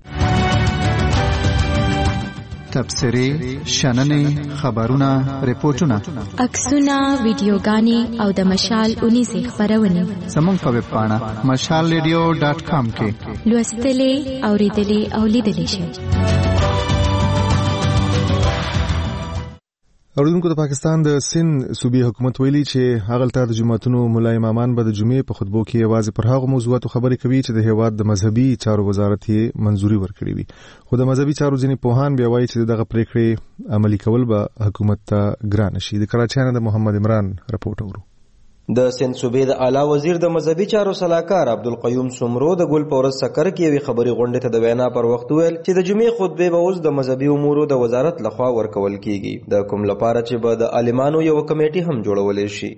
تبصرې شننې خبرونه ریپورتونه عکسونه ویډیوګانې او د مشال اونیزه خبرونه زموږ په ویب پاڼه مشال ریډیو ډاټ کام کې لوستلې اوریدلې او لیدلې شئ. اوریدونکو د پاکستان د سند صوبې حکومت ویلي چې هغه تل د جماعتونو مولا امامان به د جمعې په خطبو کې یوازې پر هغه موضوعاتو خبرې کوي چې د هیواد د مذهبي چارو وزارت یې منځوري ورکړي وي. خو د مذهبي چارو ځینې پوهان بیا وایي چې دغه پریکړې عملي کول به حکومت ته ګران شي. د کراچۍ نه د محمد عمران رپورټ اورو. د سند صوبې د اعلی وزیر د مذهبي چارو صلاحکار عبدالقیوم سمرو د ګل پورس سکر کې یوې خبري غونډې ته د وینا پر وخت ویل چې د جمعې خطبه به اوس د مذهبي امورو د وزارت لخوا ورکول کیږي د کوم لپاره چې به د عالمانو یو کمیټه هم جوړول شي.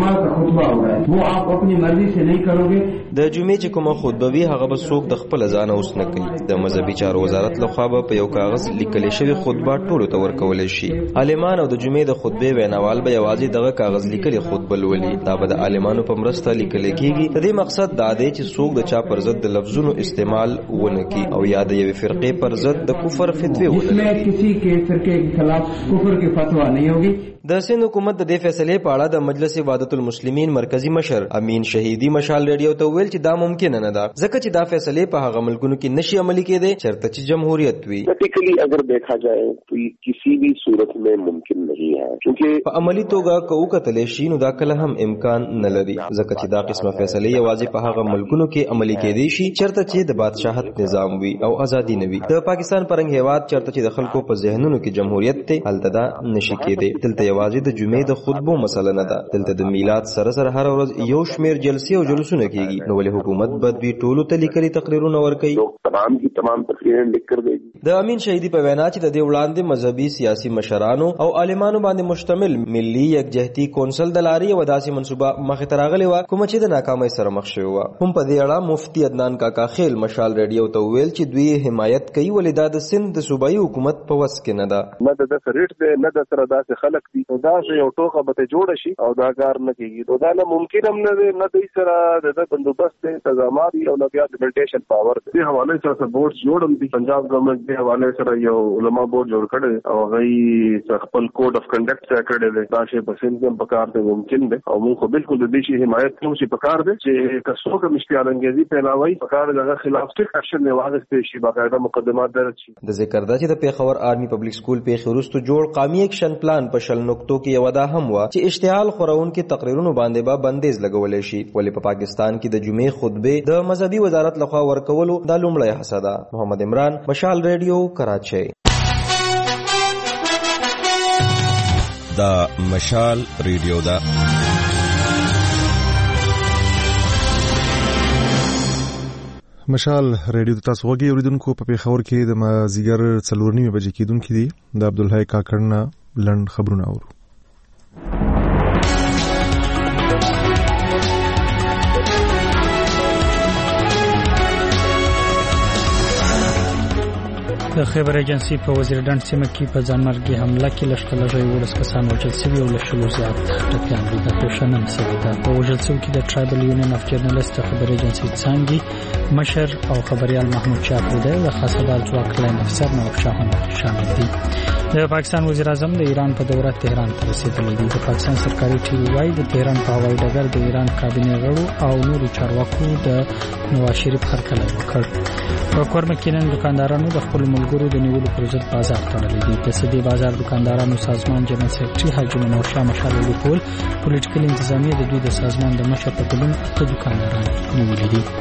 د جمعې چې کومه خطبه وی هغه به څوک د خپل ځان اوس نه کوي. د مذهبي چارو وزارت لخوا به په یو کاغذ لیکل شوی خطبه ټولو ته ورکول شي. عالمان او د جمعې د خطبه ویناوال به یوازې دغه کاغذ لیکل خطبه لولي. دا د عالمانو په مرسته لیکل کېږي. د دې مقصد دا دی چې څوک د چا پر ضد د لفظونو استعمال ونه کړي او یا د یوې فرقې پر ضد د کفر فتوی ونه لګي. کسی کې فرقې کے خلاف کفر کی فتوا نہیں ہوگی. د سند حکومت د دې فیصلې په اړه د مجلس وحدت المسلمین مرکزی مشر امین شهیدی مشال ریډیو ته ویل چې دا ممکن نه ده ځکه چې دا فیصلې په هغه ملکونو کې نشي عملي کېدای چېرته چې جمهوریت وي. پریکټیکلی اگر دیکھا جائے تو کسی بھی صورت میں ممکن نہیں ہے کیونکہ په عملی توګه کو کتل شي نو دا کله هم امکان نه لري ځکه چې دا قسمه فیصلې یوازې په هغه ملکونو کې عملي کېدای شي چېرته چې د بادشاہت نظام وي او ازادي نه وي. د پاکستان پرنګ هیواد چېرته چې د خلکو په ذهنونو کې جمهوریت ته هلته دا نشي کېدای. دلته یوازې د جمعې د خطبو مسله نه ده. دلته د میلاد سره سره هر ورځ یو شمیر جلسې او جلوسونه کیږي نو ولې حکومت بد وی ټولو ته لیکلي تقریرونه ورکوي. تمام کی تمام تقریرونه لیک کر دی. د امین شهیدی په وینا چې د دې وړاندې مذهبي سیاسي مشرانو او عالمانو باندې مشتمل ملي یکجهتي کونسل د لاري او داسې منصوبه مخه تراغلي و کوم چې د ناکامۍ سره مخ شوی و. هم په دې اړه مفتي عدنان کاکا خیل مشال ریډیو ته ویل چې دوی حمایت کوي ولې دا د سند د صوبایي حکومت په وس کې نه ده. نه د سریټ دی نه د سره داسې خلک دي نو دا یو ټوکه به جوړ شي او دا کار نه کیږي. نو دا نه ممکن هم نه نه دوی سره د بندوبست انتظامات او بیا امپلیمنټیشن پاور دی. حواله سره بورډ جوړم دي پنجاب ګورنمنت دی حواله سره یو علما بورډ جوړ کړی او هغه خپل کوډ اف کنډکټ سره کړی دی. دا شی په سند کې پکار دی ممکن دی او موږ بالکل د دې شی حمایت کوو چې پکار دی چې کڅو کوم اشتعال انګیزي پیلاوي پکار دغه خلاف ټیک اکشن نه واغستې شي باقاعده مقدمات درج شي. د ذکر دا چې د پیښور آرمي پبلک سکول پیښور وروسته جوړ قومي اکشن پلان په شل نقطو کې یو دا هم و چې اشتعال خورونکو تقریرونو باندې به بندیز لګولې شي. ولې په پاکستان کې د جمعې خطبه د مذهبي وزارت لخوا ورکولو د لومړی حصہ ده. محمد عمران، مشال ریډیو، کراچۍ. دا مشال ریډیو دا مشال ریډیو ته تاسو غوږی اوریدونکو په پیښور کې د مازیګر څلور نیمه بجې کېدونکې دي. د عبدالحی کاکړ لنډ خبرونه اورو. د خیبر ایجنسی په وزیرډنډ سیمه کې په ځانمرګي حمله کې لږ ولس کسان وژل شوي او له شلو زیات ټپیان دي. دا شنن شوی ده. په وژل شوو کې د ټرایبل یونین اف جرنالست خبر ایجنسی څنګه مشر او خبريال محمود شاپور د خاصدار ځواک لاین افسر نو شاهنامه شامل دي. د پاکستان وزیر اعظم د ایران په دوره تهران ته رسیدلی دی. د پاکستان سرکاري ټي وي وايي د تهران په هوایي ډګر د ایران کابینه غړو او نورو چارواکو د نواز شریف هرکلی وکړ. په کورمه کې نن دکاندارانو د خپل ملګرو د نیولو پر ضد بازار تړلی دی. د سدي بازار دکاندارانو سازمان جنرال سیکریټري حاجی منور شاه مشال لیپول پولیټیکل انتظامیه د دوی د سازمان د مشر په ګډون ته دکانداران نیولي دي.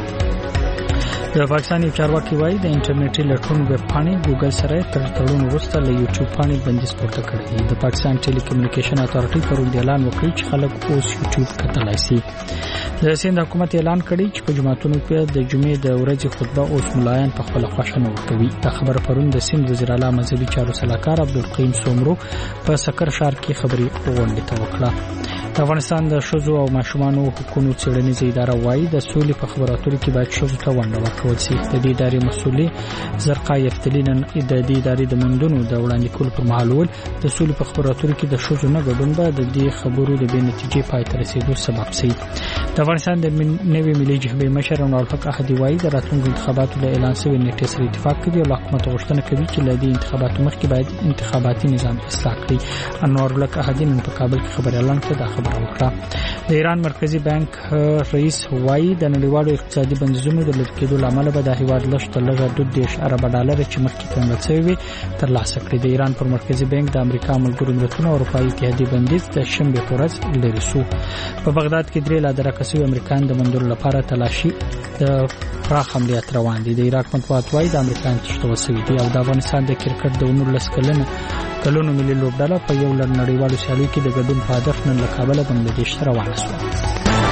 د پاکستان یو چارواکي وايي د انټرنیټي لټون ویب پاڼې ګوګل سره تر تړون وروسته له یوټیوب پاڼې بندیز پورته کړی دی. د پاکستان ټیلی کمیونیکیشن اتارټي پرون اعلان وکړ چې خلک اوس یوټیوب کتلای شي. د سند حکومت اعلان کړی چې په جمعتونو کې د جمعې د ورځې خطبه اوس ملایان په خپل خوښه نه ورکوي. دا خبر پرون د سند وزیر اعلی مذهبي چارو سلاکار عبدالقیوم سومرو په سکر ښار کې خبري غونډه ته وکړه. د افغانستان د ښځو او ماشومانو حقوقو څېړنیزه اداره وايي د سولې په خبرو اترو کې باید ښځو ته ونډه ورکول شي. د دې ادارې مسؤلې زرقا یفتلی نن د دې ادارې د مندونو د وړاندې کولو پر مهال وویل د سولې په خبرو اترو کې د ښځو نه ګډون به د دې خبرو د بې نتیجې پای ته رسېدو سبب شي. د افغانستان د نوې ملي جبهې مشر انور الحق احدي وايي د راتلونکو انتخاباتو د اعلان شوي نیټې سره اتفاق کوي او له حکومت غوښتنه کوي چې له دې انتخاباتو مخکې باید انتخاباتي نظام اصلاح کړي. انور الحق احدي نن په کابل کې خبري اعلان کړ. دا خبره وکړه. د ایران مرکزی بانک رئیس وايي د نړیوالو اقتصادي بندیزونو د لږ کېدو لامل به د هیواد لږ تر لږه دوه دېرش اربه ډالر چې مخکې کنګل شوي وي ترلاسه کړي. د ایران پر مرکزی بانک د امریکا ملګرو ملتونو او اروپایي اتحادیې بندیز د شنبې په ورځ لرې شو. په بغداد کې درې لا درکه شوي امریکایان د موندلو لپاره تلاشي د پراخ عملیات روان دي. د عراق مطبوعات وايي د امریکایان تښتول شوي دي او د افغانستان د کرکټ د نولس کلنو کلونو ملي لوبډله په یو لړ نړیوالو سیالیو کې د ګډون په هدف نن له کابله بنگلادیش ته روانه شوه.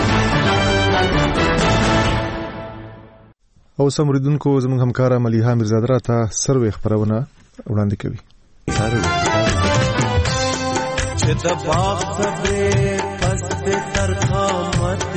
او سمریدونکو زموږ همکار ملیحه میرزاده راته سروې خبرونه وړاندې کوي. چې د باغ صبرې پس تر قامت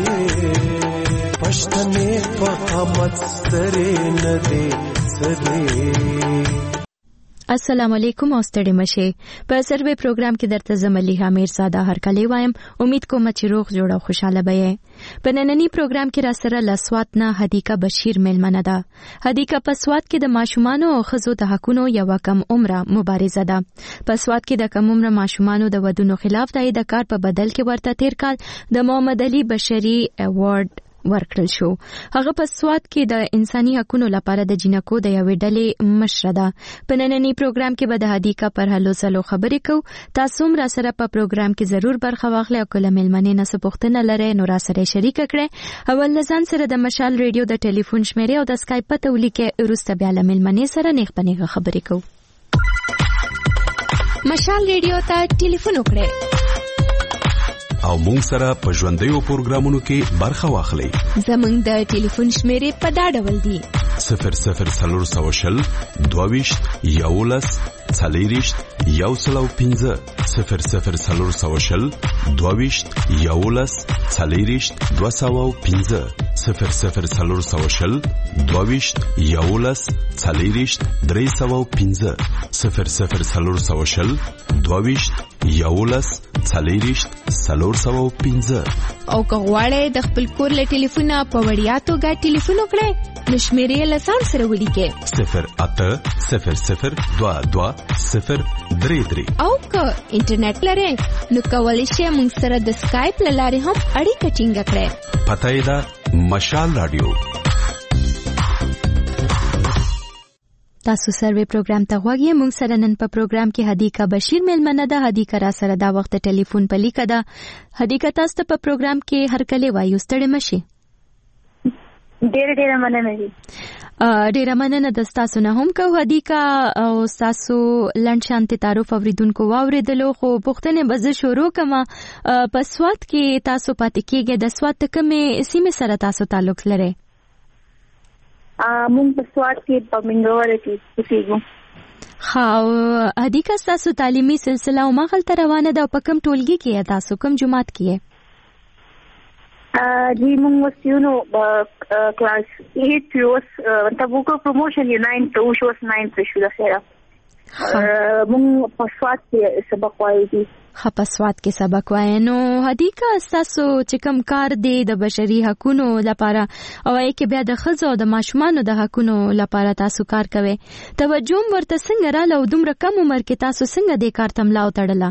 پښتنې په قامت سترې نه دي سرې. السلام علیکم او ستړي مشه. په سروې پروګرام کې درته زملیحه میرزاده هر کله وایم. امید کوم چې روغ جوړ او خوشاله بې. په نننی پروګرام کې را سره لسوات نه هدیکا بشیر ملمنه ده. هدیکا په سوات کې د ماشومانو او ښځو د حقونو یو کم عمره مبارزه ده. په سوات کې د کم عمره ماشومانو د ودونو خلاف د کار په بدل کې ورته تیر کال د محمد علي بشری ایوارډ ورکړل شو. هغه په سوات کې د انساني حقوقو لپاره د جنکو د یوې ډلې مشره ده. په نننی پروګرام کې به د هدیکا پر هلو سلو خبرې کوو. تاسو هم را سره په پروګرام کې ضرور برخه واخلئ او کله ملمنې نه څه پوښتنه لرئ نو را سره شریک کړئ. اول نزان سره د مشال ریډیو د ټلیفون شمیرې او د اسکایپ پته ولیکئ. وروسته بیا له ملمنې سره نیغ په نیغه خبرې کوو. مشال ریډیو ته ټلیفون وکړئ او مونږ سره په ژوندیو پروګرامونو کې برخه واخلئ. زمونږ د ټلیفون شمیرې په دا ډول دي: صفر صفر څلور سوه شل دوه ویشت یولس څلېرویشت یو سل او پنځه صفر صفر څلور سوه شل دوه ویشت یولس څلېرویشت دوه سوه او پنځه صفر صفر څلور سوه شل دوه ویشت یولس څلېرویشت درې سوه پنځه صفر صفر څلور سوه شل دوه ویشت یولس څلېرویشت څلور سوه پنځه. او که غواړئ د خپل کور له ټلیفونه په وړیا توګه ټلیفون وکړئ نو شمېرې یې له ځان سره ولیکئ صفر اته صفر صفر دوه دوه صفر درې درې. او که انټرنیټ لرئ نو کولی شئ موږ سره د سکایپ له لارې هم اړیکه ټینګه کړئ. پته یې ده مشال راډیو. تاسو سروي پروګرام ته غوږی. موږ سره نن په پروګرام کې هدیکا بشیر ملمنه ده. هدیکا را سره دا وخت ټلیفون په لیکه ده. هدیکا تاسو ته په پروګرام کې هر کله وایو ستړي مشي. ډېر ډېر مننه دي. ډېر مننه د تاسو نه هم کو هدیکا او تاسو لند شانتي تعارف اوریدونکو واوریدلو خو پښتنه بز شروع کما په سواد کې تاسو پاتې کېږئ. د سواد کومه سیمه سره تاسو تعلق لرئ؟ مونږ په سواد کې په منګوره کې اوسېږو. ها هدیکا تاسو تعلیمي سلسله او مغل تر روانه ده په کوم ټولګي کې تاسو کوم جماعت کې؟ جی مونږ وسیونو کلاس eight اوس تبوکو پروموشن یې nine ته اوس nine ته شو ده خیره. مونږ په سواد کې سبق وایو. ها په سواد کې سبق وایي. نو هدیکا تاسو چې کوم کار دی د بشري حقوقو لپاره او یې کې بیا د ښځو او د ماشومانو د حقوقو لپاره تاسو کار کوي توجه ورته څنګه رااله او دومره کم عمر کې تاسو څنګه دې کار ته ملا وتړله؟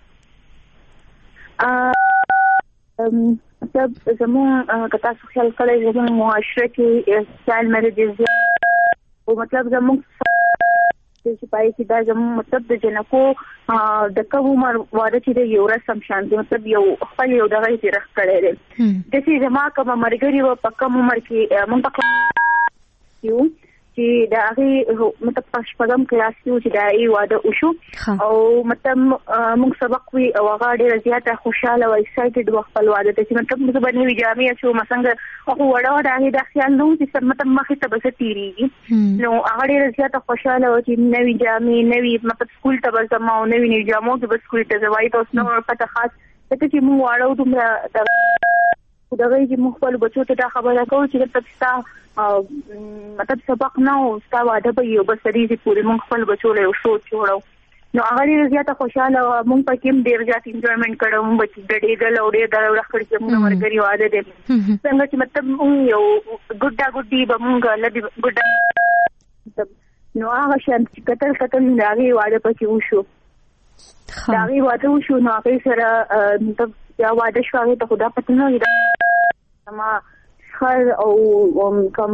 مطلب زمون که تاسو خیال کړئ زمون معاشره کې سال مرجز او مطلب زمون چې پای کې دا زمون مطلب د جنکو د کوم عمر واده چې یو رسم شان دی مطلب یو خپل یو دغه یې رخ کړی دی. د چې زما کوم مرګري و په کوم عمر کې مونږ په یو چې دا هغه مطلب پښپغم کلاس یو چې دا یې واده وشو او مطلب موږ سبق وی او هغه ډېر زیاته خوشاله او ایکسایټډ و خپل واده ته چې مطلب موږ باندې وی جامع شو مسنګ او وړه وړه هغه د خیال نو چې مطلب مخې ته بس تیریږي نو هغه ډېر زیاته خوشاله و چې نوې جامع نوې مطلب سکول ته بس ما او نوې نوې جامو کې بس سکول ته ځوای ته اوس نو پته خاص ته چې موږ واړو دومره دغه چې موږ خپل بچو ته دا خبره کوو چې تاسو مطلب سبق نه او ستا واده به یو بس دې پورې موږ خپل بچو له سوچ جوړو نو هغه ډېر زیاته خوشاله موږ پکې ډېر زیات انجوایمنت کړو موږ چې ډېر ډېر لوړې دا راخړې چې موږ مرګري واده دې څنګه چې مطلب یو ګډا ګډي به موږ لدی ګډا نو هغه شان چې کتل کتل راغی واده پکې وشو راغی واده وشو نو هغه سره مطلب یا واده شو هغه ته خدا پته نه ما خر او کوم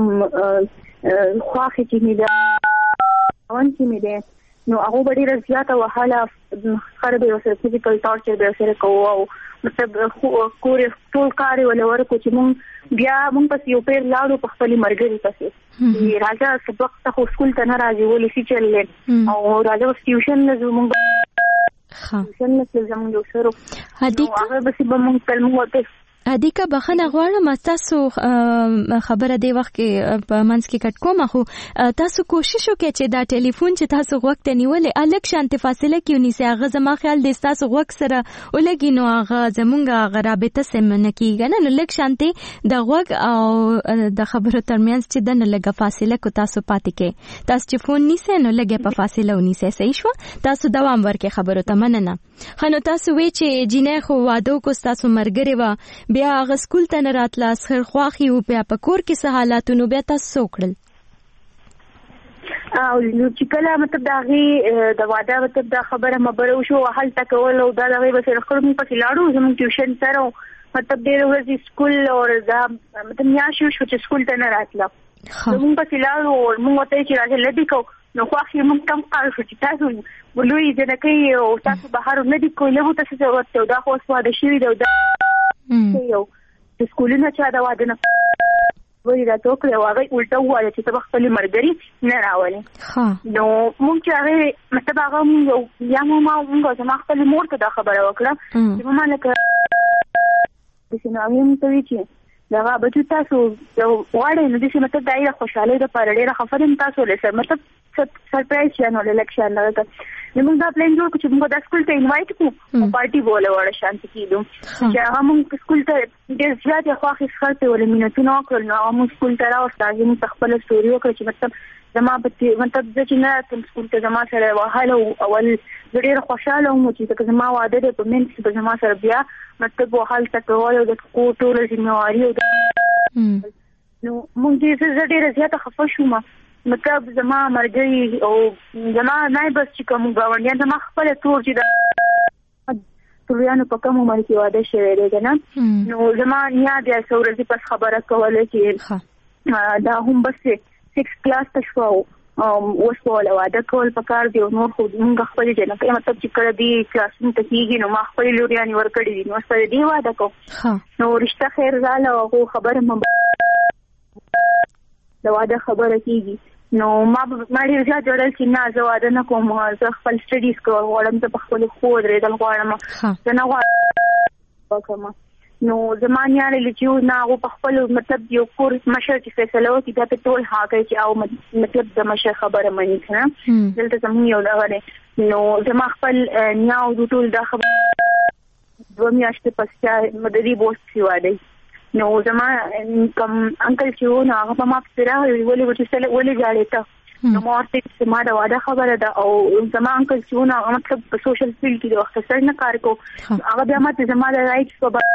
خواخې چې می ده اون چې می ده نو هغه ډېر زیاته وهاله خر به وسره فزیکل ټارچر به سره کوو او مطلب کور ټول کار ولا ورکو چې مونږ بیا مونږ پس یو پیر لاړو په خپل مرګري پسې راځه سبق ته سکول ته نه راځي ولې چې چلې او راځه ټیوشن نه زمونږ ها ټیوشن نه زمونږ یو سره هدیکا هغه به سبا مونږ کلمو ته هدیکا بخنه غواړم تاسو خبره دی وخت کې په منځ کې کټ کوم خو تاسو کوشش وکړئ چې دا ټلیفون چې تاسو وخت نیولې الګ شانتي فاصله کې ونیسئ هغه زما خیال دی تاسو وخت سره ولګي نو هغه زمونږه غرابته سمونه کیږي نه لګ شانتي د وخت او د خبرو ترمنځ چې د نه لګه فاصله کو تاسو پاتې کې تاسو چې فون نیسئ نو لګه په فاصله ونیسئ صحیح شو تاسو دوام ورکې خبرو ته مننه خنو تاسو وی چې جنې خو واده کو تاسو مرګري و بیا هغه سکول ته نه راتله اسخر خواخي او بیا په کور کې څه حالاتونو بیا تاسو وکړل او چې کله مطلب دا غي د واده مطلب دا خبره مبره وشو حل تکول او دا غي بس خپل مې پکې لاړو زموږ ټیوشن سره مطلب ډېر ورځې سکول او دا مطلب میاشو شو چې سکول ته نه راتله موږ پکې لاړو موږ ته چې راځي لدی کو نو خواخي موږ کم کار شو چې تاسو ولوي جنکې او تاسو بهر نه دی کوله وو تاسو ورته دا خو سواده شي دا یو د سکولونو چا دا واده نه وایي دا ټوکې واغې الټا وایي چې تبخ خپل مرګري نه راولي ها نو مونږ چې هغه مطلب هغه یو یا ما مونږ زما خپل مور ته دا خبره وکړه چې ماما لکه د سيناريو ته وی چې دا به تاسو یو واړې نو د څه مطلب دایره خوشاله ده پر ډېر خفرم تاسو له سره مطلب سرپرایز شنو له لکشن راځه موږ دا پلان جوړ کړو چې موږ د سکول ته انوایټ کوو پارټي بوله وړه شانت کیدو چې هغه موږ سکول ته ډېر زیات خواخې خرڅ ولې مينتونه وکړل نو موږ سکول ته راوستل موږ خپل ستوري وکړو چې مطلب زما په مطلب چې نه تم سکول ته زما سره وهاله اول ډېر خوشاله وم چې زما واده د پمنټ په زما سره بیا مطلب وهال تکول د کوټو ذمہواری نو موږ دې ډېر زیات خفه شوم مطلب زما مرګي او زما نه بس چې کوم غوړیان زما خپل تور چې د ټولانو په کوم عمر کې واده شوی دی نه نو زما نیا د سورزي پس خبره کوله چې دا هم بس سکس کلاس ته شو او اوس په واده کول پکار دی نو خو موږ خپل جنا په مطلب چې کړه دی کلاسونه ته کیږي نو ما خپل لوريانې ور کړې دي نو سره دی واده کو نو رشتہ خیر زاله او خبره مم دا واده خبره کیږي نو ما ما ډیر ځا جوړل چې نه زه واده نه کوم زه خپل سټډیز کوم غواړم ته خپل خو درې دل غواړم زه نه غواړم نو زمانیاله لچو نه او په خپل مطلب یو کورس مشر چې فیصله وکړي دا په ټول هغه چې او مطلب د مشر خبره مانی کنه دلته زموږ یو دا غره نو زما خپل نیاو د ټول دا خبره دوه میاشتې پس مدري بوس سیواده نو زما کوم انکل چې و نو هغه په ما سره ولې ورته ولې جاړې ته نو مورته چې ما دا واده خبره ده او زما انکل چې و نو مطلب په سوشل فیلډ کې د وخت سره نه کار کو هغه بیا ماته زما د رائټس په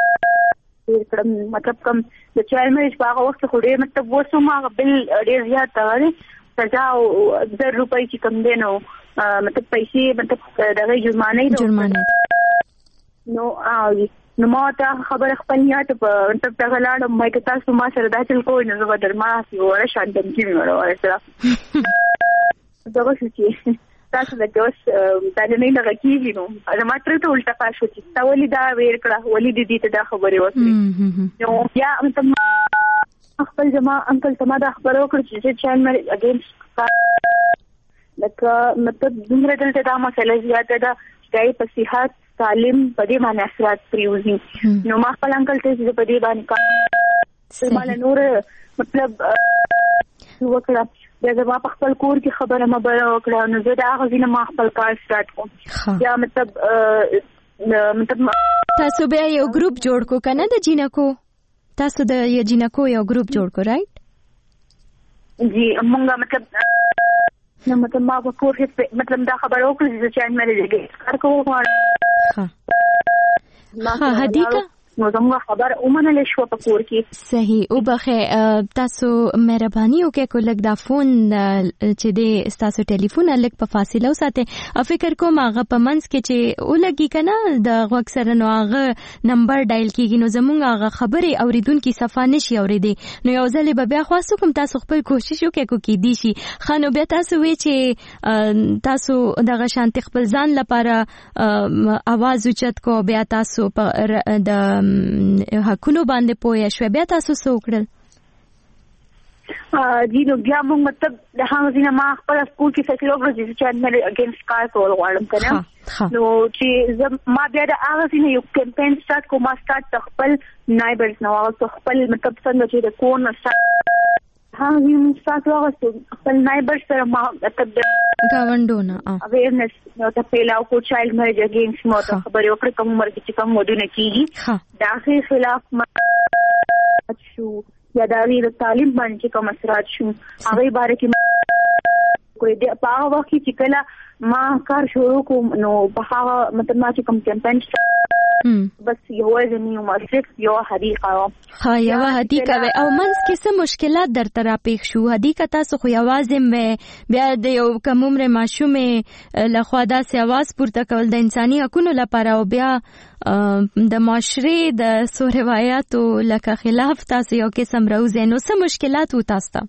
مطلب کوم د چایلډ میریج په هغه وخت خو ډېر مطلب وسو ما بل ډېر زیات غواړي سزا او زر روپۍ چې کم دی نو مطلب پیسې مطلب دغه جرمانه جرمانه نو او نو ما ته خبر خپل نیت په مطلب دغه لاړم مې که تاسو ما سره داخل کوئ نو زه به درما سي وره شانتم کې مې وره سره دغه چې تاسو د اوس د نه نه راکېږي نو دا ماتره ته الټا پاش وتی تا ولې دا ویر کړه ولې د دې ته دا خبره وکړي نو بیا مطلب خپل جما انکل ته ما دا خبره وکړه چې چایلډ میریج اگینست لکه مطلب دومره دلته دا مسله زیاته ده چې په صحت تعلیم په دې باندې اثرات پریوزي نو ما خپل انکل ته چې په دې باندې مال نور مطلب وکړه دا زما په خپل کور کې خبره مبره وکړه نو زه دا غوښنه ما خپل کار سٹارټ کوم یا مطلب مطلب تاسو به یو ګروپ جوړ کو کنه د جینکو تاسو د یو جینکو یو ګروپ جوړ کو رائټ جی مونږه مطلب نو مطلب ما په کور کې مطلب دا خبره وکړه چې چا مې لګي کار کوم ها ها هدیکا نو زموږ خبر اومنه لشو په کور کې صحیح او بخې تاسو مهرباني وکړئ کو لګ دا فون چې د تاسو ټلیفون لګ په فاصله وساته فکر کوم هغه په منځ کې چې ولګي کنه د غوږ سره نو هغه نمبر ډایل کیږي نو زموږ هغه خبرې اوریدونکو صفه نشي اوریدي نو یو ځل به بیا خاصو کوم تاسو خپل کوشش وکړئ کو کې دي شي خانو بیا تاسو وی چې تاسو دغه شانت خپل ځان لپاره आवाज اوچت کو بیا تاسو په د حقونو باندې پوهه شو بیا تاسو سوکړل جی نو بیا موږ مطلب د هغه ځینې ما خپل سکول کې فیصله وکړه چې مې اگینست کار کول غواړم کنه نو چې ما بیا د هغه ځینې یو کمپاین سٹارټ کوم ما سٹارټ خپل نایبرز نو هغه خپل مطلب څنګه چې د کون سٹارټ ها هم سٹارټ وغوښتو خپل نایبرز سره ما مطلب گاونډونه اویرنس نو ته پیلاو کو چایلډ میریج اگینست مو ته خبرې وکړې کوم عمر کې چې کوم ودونه کیږي دا غي خلاف ما شو یا دا غي د تعلیم باندې کوم اثرات شو هغه باره کې کوئی د پاغه وخت چې کله ما کار شروع کوم نو په هغه مطلب ما چې کوم کمپاین بس یو ځنی یو مارکیټ یو حدیقه ها یو حدیقه او منځ کې څه مشکلات درته راپېښ شو حدیقه تاسو خو یوازې مې بیا د یو کم عمر ماشومې لخوا داسې اواز پورته کول د انساني حقوقو لپاره او بیا د معاشري د سو روایتو لکه خلاف تاسو یو قسم روزه نو څه مشکلات و تاسو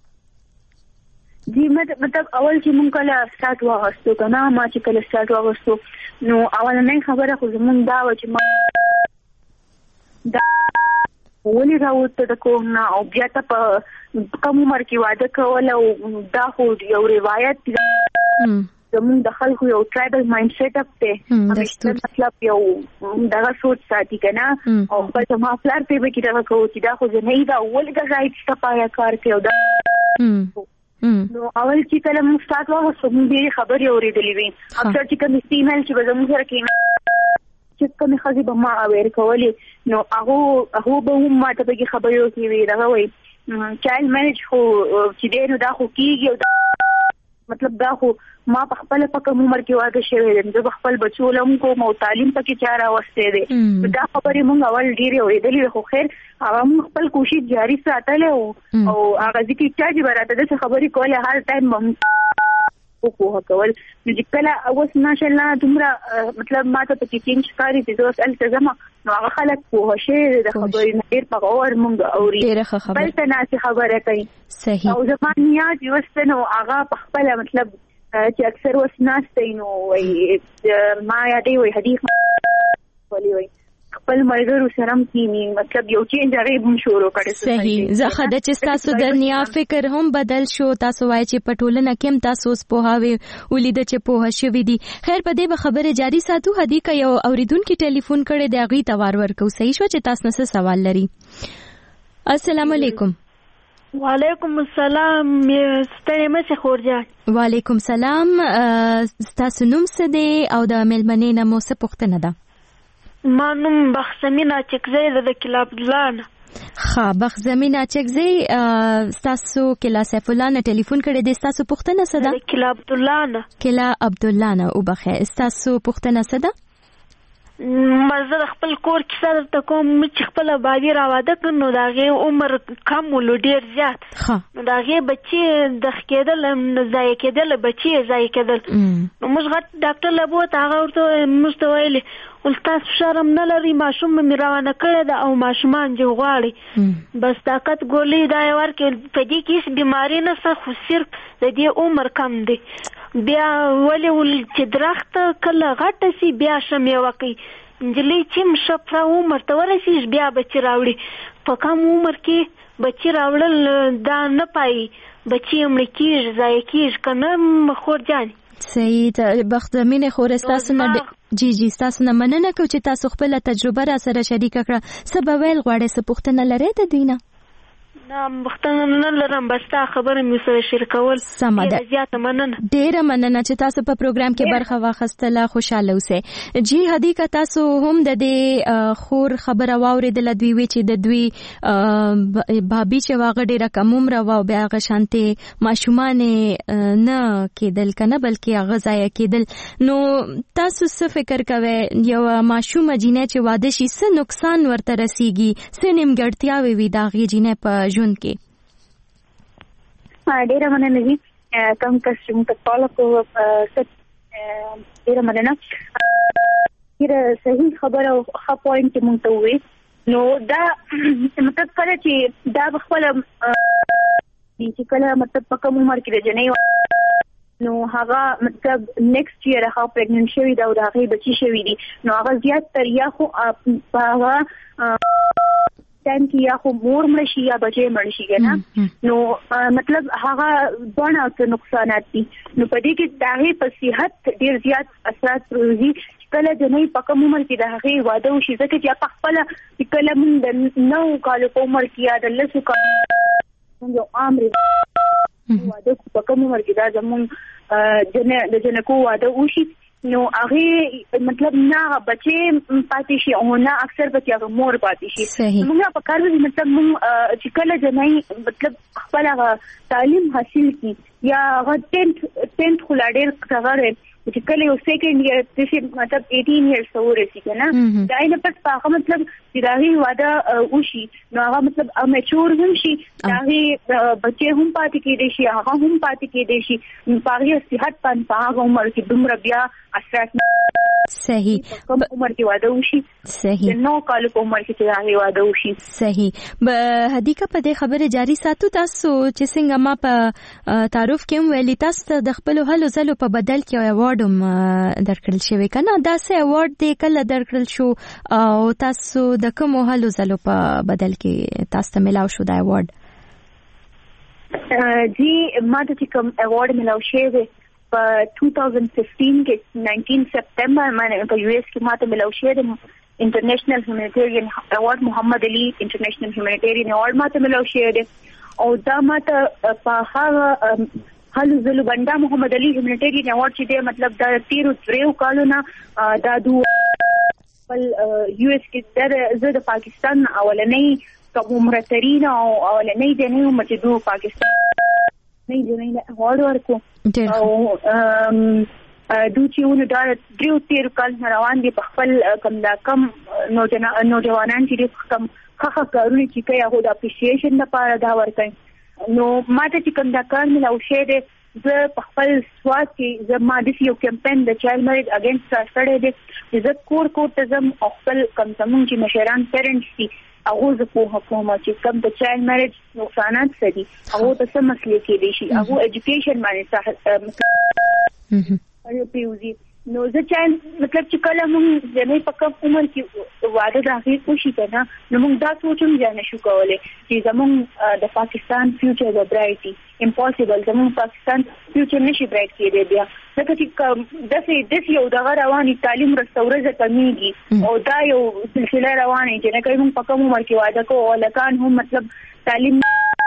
جی مطلب اول چې مونږ کله سٹارټ واغستو کنه ما چې کله سٹارټ واغستو نو اولنۍ خبره خو زمونږ دا و چې ما دا ولې راوته د کومه او بیا ته په کوم عمر کې واده کول او دا خو یو روایت زمونږ د خلکو یو ټرایبل مایند سیټ اپ ته همیشه مطلب یو دغه سوچ ساتي کنه او په ما فلر په کې دا کو چې دا خو نه دا ولې دا رائټ ته پایا کار کوي دا نو اول چې کله موږ سٹارټ واغوستو موږ ډېرې خبرې اورېدلې وې اکثر چې کوم فیمیل چې به زموږ سره کېناستې چې کومې ښځې به ما اویر کولې نو هغو هغو به هم ما ته پکې خبرې وکړې وې دغه وایي چایلډ میریج خو چې دی نو دا خو کېږي او مطلب دا خو ما په خپل په کوم عمر کې واده شوی یم زه په خپل بچو لم کوم او تعلیم پکې چا راوستی دی دا خبرې موږ اول ډېرې اورېدلې خو خیر هغه موږ خپل کوشش جاري ساتلی او هغه ځکه چا چې به راته داسې خبرې کولې هر ټایم به وپوهه کول نو چې کله اوس ماشاءالله دومره مطلب ما ته پکې چینج ښکاري چې زه اوس هلته ځم نو هغه خلک پوهه شوي د خبرې نه ډېر په غور موږ اوري بل ته ناسې خبره کوي او زما نیاد یوس ته نو هغه په خپله مطلب چې اکثر اوس ناستی نو وایي ما یادوي وایي حدیث ولي وایي خپل ملګرو سره هم کینی مطلب یو چینج هغه هم شروع کړي صحیح زه خدای چې تاسو د نیا فکر هم بدل شو تاسو وایي چې په ټولنه کې هم تاسو اوس پوهاوي ولید چې پوه شوي دي خیر په دې به خبره جاری ساتو هدي که یو اوریدونکو ټلیفون کړي د هغې ته وار ورکو صحیح شو چې تاسو نه څه سوال لري السلام علیکم وعلیکم السلام ستړی مشه خورجان وعلیکم سلام تاسو نوم څه دی او د مېلمنې نه مو څه پوښتنه ده ما نوم بخزمین اچکزی د کلا عبدالله نه ښه بخزمین اچکزی ستاسو کلا سیف الله نه ټلیفون کړی دی ستاسو پوښتنه څه ده د کلا عبدالله نه کلا عبدالله نه وبخښئ ستاسو پوښتنه څه ده مزه د خپل کور کیسه درته کوم چې خپل آبادي راواده کړ نو د هغې عمر کم ولو ډېر زیات نو د هغې بچي دغ کېدل ضایع کېدل بچي یې ضایع کېدل نو موږ غټ ډاکټر له بوت هغه ورته موږ ته ویلې ول تاسو شرم نه لري ماشوم مې روانه کړی ده او ماشومان چې غواړي بس طاقت ګولۍ دا یې ورکړې په دې کې هېڅ بیماري نشته خو صرف د دې عمر کم دی بیا ولې ول چې درخت کله غټه سي بیا ښه میوه کوي نجلۍ چې هم ښه پوره عمر ته ورسېږي بیا بچي راوړي په کم عمر کې بچي راوړل دا نه پایي بچي یې مړه کېږي ضایع کېږي که نه خورجانې صحیح بخت زمینه خور ستاسو نه جی جی ستاسو نه مننه کوم چې تاسو خپل تجربه را سره شریک کړه څه به ویل غواړئ څه پوښتنه لرئ د دوی نه نه پوښتنه نه لرم بس تا خبره مې سره شریکول ډېره زیاته مننه ډېره مننه چې تاسو په پروګرام کې برخه واخیستله خوشحاله اوسئ جی هدي که تاسو هم د دې خور خبره واورېدله دوی وی چې د دوی بابي چې هغه ډېره کم عمره وه او بیا هغه شانتې ماشومان نه کېدل که نه بلکې هغه ضایع کېدل نو تاسو څه فکر کوئ یوه ماشومه جینۍ چې واده شي څه نقصان ورته رسیږي څه نیمګړتیاوې وي د هغې جینۍ په ژوند کې ډېره مننه دي کوم کس چې موږ ته کال وکړو ډېره مننه ډېره صحیح خبره او ښه پوینټ چې موږ ته ووایي نو دا مطلب کله چې دا به خپله چې کله مطلب په کوم عمر کې د جنۍ نو هغه مطلب نیکسټ ایئر هغه پریګننټ شوي ده او د هغې بچي شوي دي نو هغه زیات تر یا خو په هغه ټایم کې یا خو مور مړه شي یا بچی مړ شي که نه نو مطلب هغه دواړه څه نقصانات دي نو په دې کې د هغې په صحت ډېر زیات اثرات پرېږدي کله جنۍ په کوم عمر کې د هغې واده وشي ځکه چې په خپله چې کله مونږ د نو کالو په عمر کې یا د لسو کالو یو عام واده په کوم عمر کې دا زمونږ د جنکو واده وشي نو هغه مطلب نه بچي پاتې شي او نه اکثر بچي هغه مور پاتې شي موږ په کار دي مطلب موږ چې کله جنۍ مطلب خپل تعلیم حاصل کی یا هغه ټینټ ټینټ خلاډر څنګه چې کله یو سیکنډ ایئر چې مطلب eighteen years ورسي کنه دا نه پس هغه مطلب چې دا هی واده وشي نو هغه مطلب میچور هم شي دا هی بچي هم پاتې کېدي شي هغه هم پاتې کېدي شي په هغه صحت باندې هغه عمر کې دومره بیا اثرات صحیح کوم عمر کې واده وشي صحیح نو کال په عمر کې چې هغه واده وشي صحیح به هدیکه په دې خبره جاری ساتو تاسو چې څنګه ما په تعارف کې ویلي تاسو د خپل هلو زلو په بدل کې ایوارډ هم درکړل شوی کنه دا څه ایوارډ دی کله درکړل شو او تاسو د کوم هلو زلو په بدل کې تاسو ته ملاو شو دا ایوارډ جی ما ته کوم ایوارډ ملاو شوی په two thousand fifteen کې nineteen سپتمبر باندې په یو ایس کې ماته ملاو شوی د انټرنیشنل هیومانیټیرین ایوارډ محمد علي انټرنیشنل هیومانیټیرین ایوارډ ماته ملاو شوی دی او دا ماته په هغه هلو زلو بندا محمد علي هیومانیټیرین ایوارډ چې دی مطلب دا تیرو دریو کالونه دا دو بل یو اس کې در زه د پاکستان اولنۍ کوم عمرترین او اولنۍ د نو مچدو پاکستان نه دی نه ایوارډ ورکو او دو چې ونه دا دریو تیر کال روان دي په خپل کم دا کم نوجوانان چې کم خخه کارونه چې کوي هغه د اپریشیشن لپاره دا ورکړي نو ماته چې کوم دا کار مې لاوشه دي زه په خپل سواد کې زه ما د یو کمپاین د چایلډ میریج اگینست سره دي زه کور کور ته زم خپل کم زمون چې مشران پیرنټس دي هغه زه په حکومت چې کوم د چایلډ میریج نقصانات څه دي هغه ته څه مسلې کې دي شي هغه ایجوکیشن باندې اړ پیوزي نو زه چایلډ مطلب چې کله موږ ځنې په کوم عمر کې واده راغی کوشي کنه نو موږ دا سوچم ځان شو کولای چې زموږ د پاکستان فیوچر د برایټي امپوسیبل زموږ پاکستان فیوچر نشي برایټ کېږي بیا ځکه چې داسې داسې یو دغه رواني تعلیم رستورزه کمیږي او دا یو سلسله روانه چې نه کوي موږ په کوم عمر کې واده کوو ولکان هم مطلب تعلیم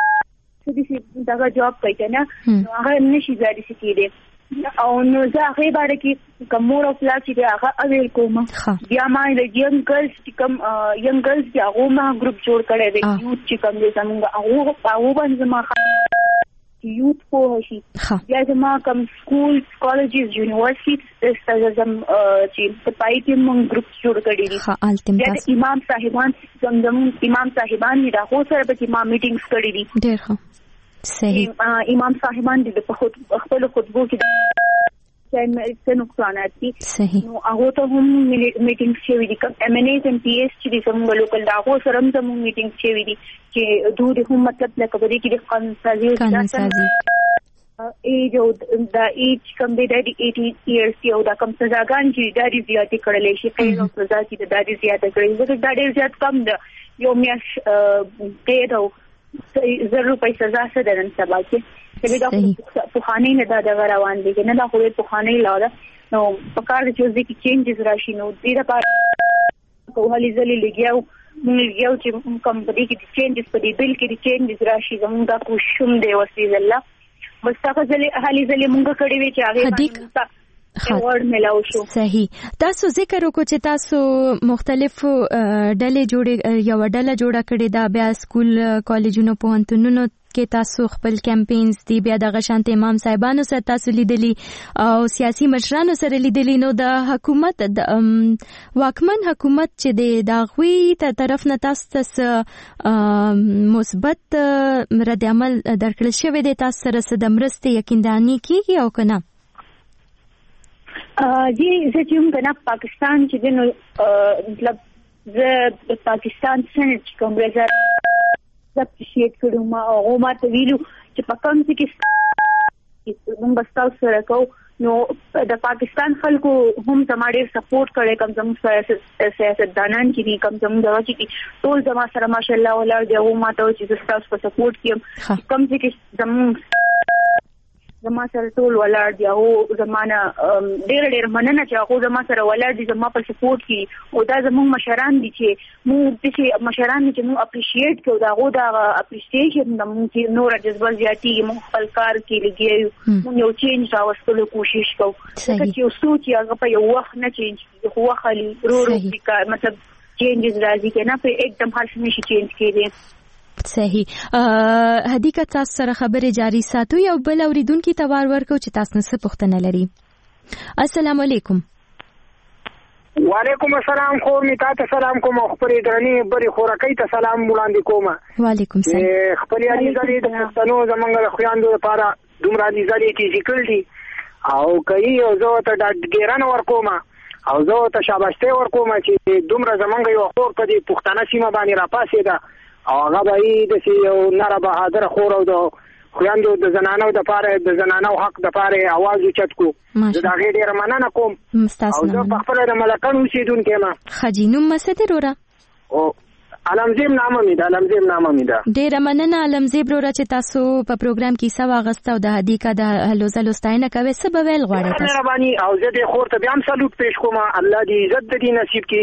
دې دغه جاب کوي کنه نو هغه نشي ځای دي کېږي او نو زه هغه باره کې کومور او پلا چې هغه اویل کوم بیا ما د ینګ ګرلز چې کوم ینګ ګرلز چې هغه ما ګروپ جوړ کړی دی یوت چې کوم دي زموږ هغه هغه باندې ما یوت په شي بیا زما کوم سکول کالجز یونیورسيټیز استادم چې په پای کې موږ ګروپ جوړ کړی دي بیا د امام صاحبان زموږ امام صاحبان دا خو سره به ما میټینګز کړی دي ډېر ښه صحیح امام صاحبان د خود خپل خطبو کې چې څه نقصانات دي نو هغه ته هم میټینګ شوی دي کوم ایم ان ایز ام پی ایس چې څنګه لوکل دا خو سره هم میټینګ شوی دي چې دوی هم مطلب لکه بری کې د قانون سازي قانون سازي ایج او دا ایج کم دی د eighteen years یو دا کم سزاګان چې دا دي زیاتې کړلې شي قید او سزا چې دا دي زیاتې کړې ځکه دا ډېر زیات کم ده یو میاش قید او زر روپۍ سزا څه ده نن سبا کې چې دا پخوانی نه دا د روان دي نه دا خو پخوانی لا ده نو په کار د چوزي کې چینجز راشي نو دې لپاره کوهلي ځلې لګیاو موږ یو چې کمپنی کې چینجز په دې بل کې چینجز راشي زموږ دا کوشم دی وسیله الله بس تاسو ځلې حالي ځلې موږ کړی وی چې هغه ایوارډ ملاو شو صحیح تاسو ذکر وکړو چې تاسو مختلف ډلې جوړې یو ډله جوړه کړې ده بیا سکول کالجونو پوهنتونونو کې تاسو خپل کمپاینز دی بیا د غشانت امام صاحبانو سره تاسو لیدلی او سیاسي مشرانو سره لیدلی نو د حکومت د واکمن حکومت چې د داغوي ته طرف نه تاسو مثبت رد عمل درکړل شوی دی تاسو سره د مرستې یقینداني کیږي او کنه جی زه چې موږ نه پاکستان چې دنو مطلب زه د پاکستان سنټ کوم رضا اپریشیټ کړو ما او ما ته ویلو چې په کوم څه کې موږ بس تاسو سره کو نو د پاکستان خلکو هم زموږ سپورټ کړي کوم زموږ سیاستدانان چې کوم زموږ دغه چې ټول زما سره ماشاءالله ولر دی او ما ته چې تاسو په سپورټ کې کوم څه کې زموږ زما سره ټول ولر دی او زمانہ ډېر ډېر مننه چې هغه زما سره ولر دي زما په سپورټ کې او دا زموږ مشران دي چې موږ چې مشران چې موږ اپریشیټ کوو دا غو دا اپریشیشن د موږ نور جذبه زیاتی موږ خپل کار کې لګیو موږ یو چینج راوستلو کوشش کوو چې یو سوچ هغه په یو وخت نه چینج کیږي خو خالي رو رو مطلب چینجز راځي کنه په एकदम هر څه نشي چینج کېږي صحیح هدیکه تاسو سره خبره جاری ساتو یو بل اوریدونکو ته وار ورکو چې تاسو نه پوښتنه لري السلام علیکم وعلیکم السلام خو می تاسو سلام کوم خبرې درنی بری خورکې ته سلام وړاندې کوم وعلیکم السلام خپل یادی زری د پښتنو زمونږ خويندو لپاره دومره دي زری چې ذکر دي او کوي او زه ته د ګیران ورکوم او زه ته شاباشته ورکوم چې دومره زمونږ یو خور په دې پښتنه سیمه باندې را پاسې ده او هغه به د یو نره بهادر خور او د خويندو د زنانو د پاره د زنانو حق د پاره आवाज اوچت کو دا غیر ډیر مننه کوم او زه په خپل د ملکانو اوسیدونکو ما خجینوم مسته رورا او علمزیم نامه می ده علمزیم نامه می ده ډیر مننه علمزیم رورا چې تاسو په پروګرام کې سوا غسته او د هدیکا د هلو زلوستاینه کوي سبب ویل غواړي تاسو مهرباني او زه د خور ته بیا هم سلوټ پېښ کوم الله دې عزت دې نصیب کړي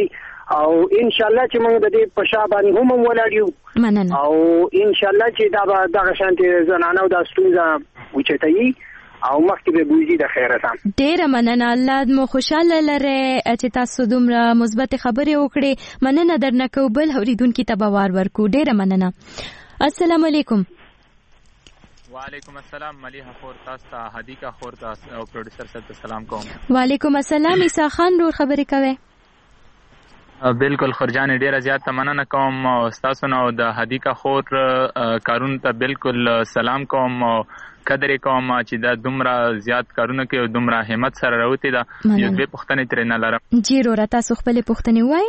او ان شاء الله چې موږ د دې په شا باندې هم ولاړیو مننه او ان شاء الله چې دا دغه شانتي زنانه او د ستونزه وچتای او مخکې به بوزي د خیره سم. ډیره مننه، الله مو خوشاله لره چې تاسو دومره مثبت خبرې وکړې. مننه درنه کوبل اوریدونکو ته باور ورکو. ډیره مننه. السلام علیکم. وعلیکم السلام. ملیحه خور تاسو ته، حدیقه خور تاسو او پروډوسر صاحب ته سلام کوم. وعلیکم السلام. عیسی خان نور خبرې کوي. بالکل خورجان ډیره زیات مننه کوم تاسو نو د حدیقه خور کارون ته بالکل سلام کوم. قدر کوم چې دا دومره زیات کارونه کوي او دومره همت سره راوتی دا یو به پښتنې تر نه لرم. جی رو تاسو خپل پښتنې وای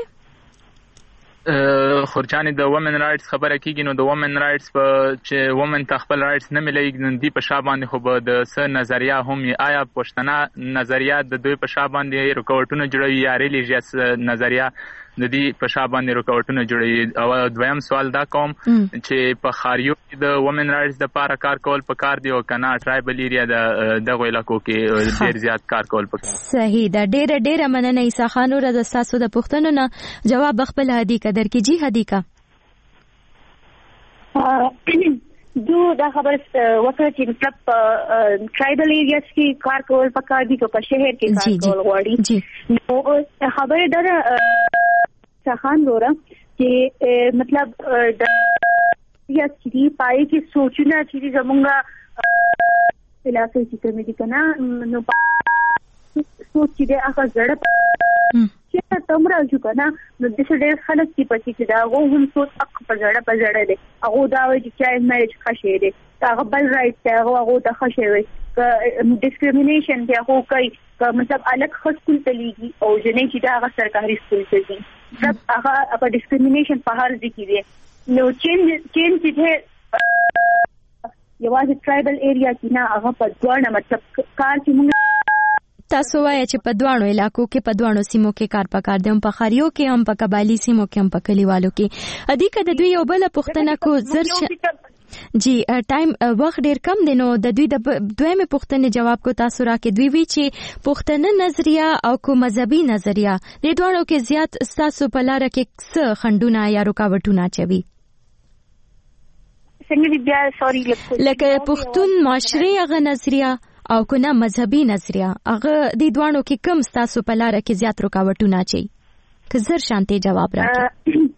خورجان د وومن رائټس خبره کیږي نو د وومن رائټس په چې وومن ته خپل رائټس نه ملي دی په شا باندې خو به د س نظریه هم آیا پښتنه نظریه د دوی په شا باندې رکاوټونه جوړوي یا ریلیجیس نظریه د دې په شا باندې رکاوټونه جوړوي. او دویم سوال دا کوم چې په خاریو کې د وومن رائټس د لپاره کار کول پکار دی او کنه ټرایبل ایریا د دغه علاقو کې ډیر زیات کار کول پکار. صحیح دا ډیر ډیر مننه عیسی خان ور د تاسو د پښتنو نه جواب خپل هدي قدر کې. جی هدیکا دو دا خبر وکړه چې مطلب ټرایبل ایریاز کې کار کول پکار دي که په شهر کې کار کول غواړي. نو خبره دا څخان وره چې مطلب د یا چې پای کې سوچونه چې زمونږه فلسفي چې کوم دي کنه نو سوچ دې هغه زړه چې تم راځو کنه نو د څه ډېر خلک چې پاتې چې دا غو هم سوچ اق په زړه په زړه دي هغه دا وایي چې چایلډ میریج خشه دي هغه بل رائټ دی هغه هغه د خشه وي ډیسکریمینیشن دی هغه کوي مطلب الګ خاص کول تلېږي او جنې چې دا هغه سرکاري سکول ته دي سب هغه په ډیسکریمینیشن په هر ځای کې دي. نو چین چین چې یوازې ټرایبل ایریا کې نه هغه په ځوانه مطلب کار چې موږ تاسو وایي چې په دوانو علاقو کې په دوانو سیمو کې کار پکار دی، هم په خاریو کې هم په قبایلی سیمو کې هم په کلیوالو کې. ادي کده دوی یو بل پښتنه کو زر جی ټایم وخت ډیر کم دی نو د دوی د دویمه پښتنې جواب کو تاسو را کې دوی وی چې پښتنه نظریه او کو مذهبي نظریه د دوانو کې زیات تاسو په لار کې څه خندونه یا رکاوټونه چوي. څنګه بیا سوري لکه پښتون معاشري هغه نظریه او کنه مذهبي نظریه هغه د دوانو کې کم تاسو په لار کې زیات رکاوټونه چي که زر شانتي جواب راکړي.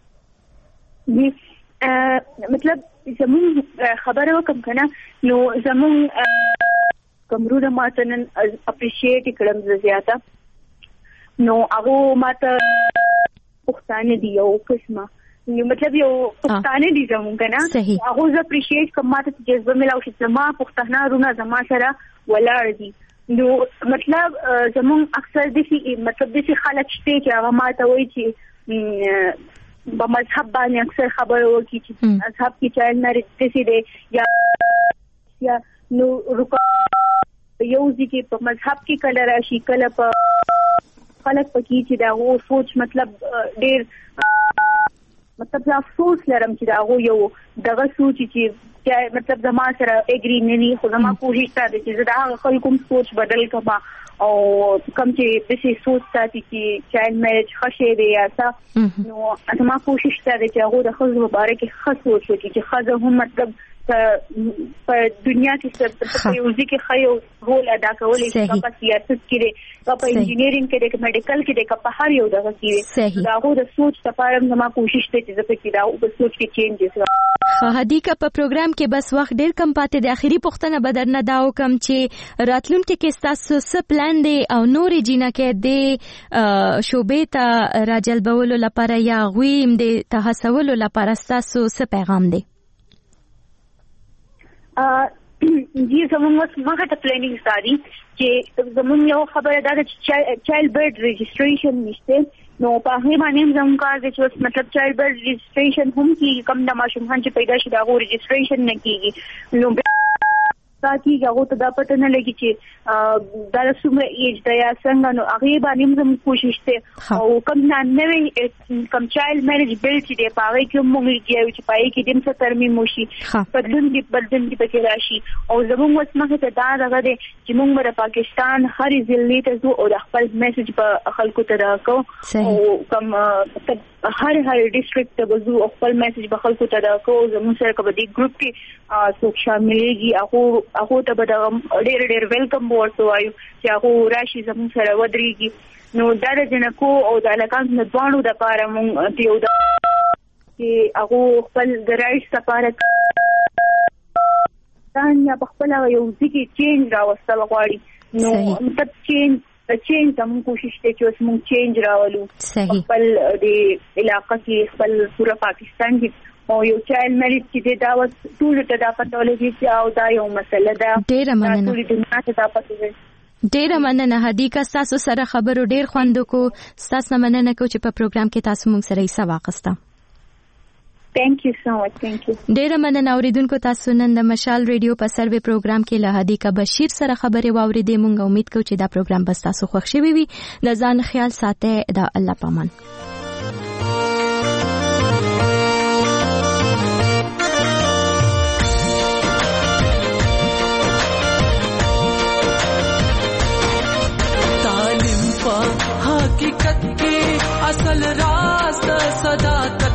مطلب زمون خبره وکم کنه نو زمون کومرو ماته نن اپریشیټ کړم زیاته نو هغه ماته پښتانه دی یو قسمه نو مطلب یو پښتانه دي زمون کنه هغه ز اپریشیټ کوم ماته جذبه ملاو چې زما پښتانه رونه زما سره ولاړ دي. نو مطلب زمون اکثر دي مطلب دي خلک شته چې هغه ماته وایي چې په مذهب باندې اکثر خبره وکړي چې مذهب کې چایلډ میریج څه دی یا یا نو رکا یو ځکه په مذهب کې کله راشي کله په خلک پکې چې دا و سوچ مطلب ډېر مطلب زه افسوس لرم چې دا و یو دغه سوچ چې مطلب زما سره اګری نه وي خو زما کوشش کوي چې دا خلکو سوچ بدل کړم او کوم چې د څه سوچ ساتي چې چایلډ میریج خشه دی یا څه نو زما کوشش کوي چې هغه د خزو مبارک خاص سوچ وکړي چې خزه هم مطلب په دنیا کې څه په یو ځکه خیو رول ادا کولای شي په سیاست کې په انجینرینګ کې د میډیکل کې د په هر یو دغه کې دا هغه د سوچ لپاره زما کوشش ته چې زه پکې دا او په سوچ کې چینجز هدیکا په پروګرام کې بس وخت ډیر کم پاتې د اخیری پوښتنه بدر نه داو کم چې راتلونکي کې تاسو څه پلان دی او نورې جنا کې د شوبې ته راجلبولو لپاره یا غویم د تحسولو لپاره تاسو څه پیغام دی؟ جی زموږ مخه ته پلانینګ ساري چې زموږ یو خبره ده چې چایلډ برډ رجسټریشن نشته نو په هغه باندې زموږ کار دی چې مطلب چایلډ برډ رجسټریشن هم کې کم د ماشومان چې پیدا شي دا غو رجسټریشن نه کیږي نو تاکي هغه ته دا پته نه لګي چې دا څومره ایج دی یا څنګه، نو هغه باندې موږ کوشش ته او کوم نه نوې کوم چایلډ مینجمنت دی په هغه کې موږ یې چې پای کې دیم څه ترمیم وشي بدلون دي بدلون دي پکې راشي. او زموږ وسمه ته دا راغی چې موږ د پاکستان هر ضلع ته زو او خپل میسج په خلکو ته راکو او کوم هر هر ډیسټریکټ ته وزو خپل میسج په خلکو ته راکو. زموږ سره په دې ګروپ کې څوک شاملېږي هغه هغه ته به ډېر ډېر ویلکم ورته وایو چې هغه راشي زموږ سره ودرېږي. نو دا د جنکو او د هلکانو د دواړو دپاره مونږ د یو چې هغه خپل د رایټس دپاره یا په خپله یو ځای کې چینج راوستل غواړي. نو مطلب چینج چینج ته مونږ کوشش دی چې اوس مونږ چینج راولو خپل د علاقه کې خپل پوره پاکستان کې. او یو چایلډ میریج چې دا اوس ټول ته دا پته ولګي چې او دا یو مسله ده. ډېره مننه. ټول دنیا ته دا پته ده. ډېره مننه هدیکا، تاسو سره خبرو ډېر خوند وکړو. تاسو مننه کوم چې په پروګرام کې تاسو موږ سره حصہ واخیسته. Thank you so much. Thank you. ډېره مننه اوریدونکو، تاسو نن د مشال ریډیو په سروي پروګرام کې له هدیکا بشیر سره خبرې واوریدې. مونږ امید کوو چې دا پروګرام به تاسو خوښ شوي وي. د ځان خیال ساتئ. د الله پامان. حقیقت کې اصل راز صداقت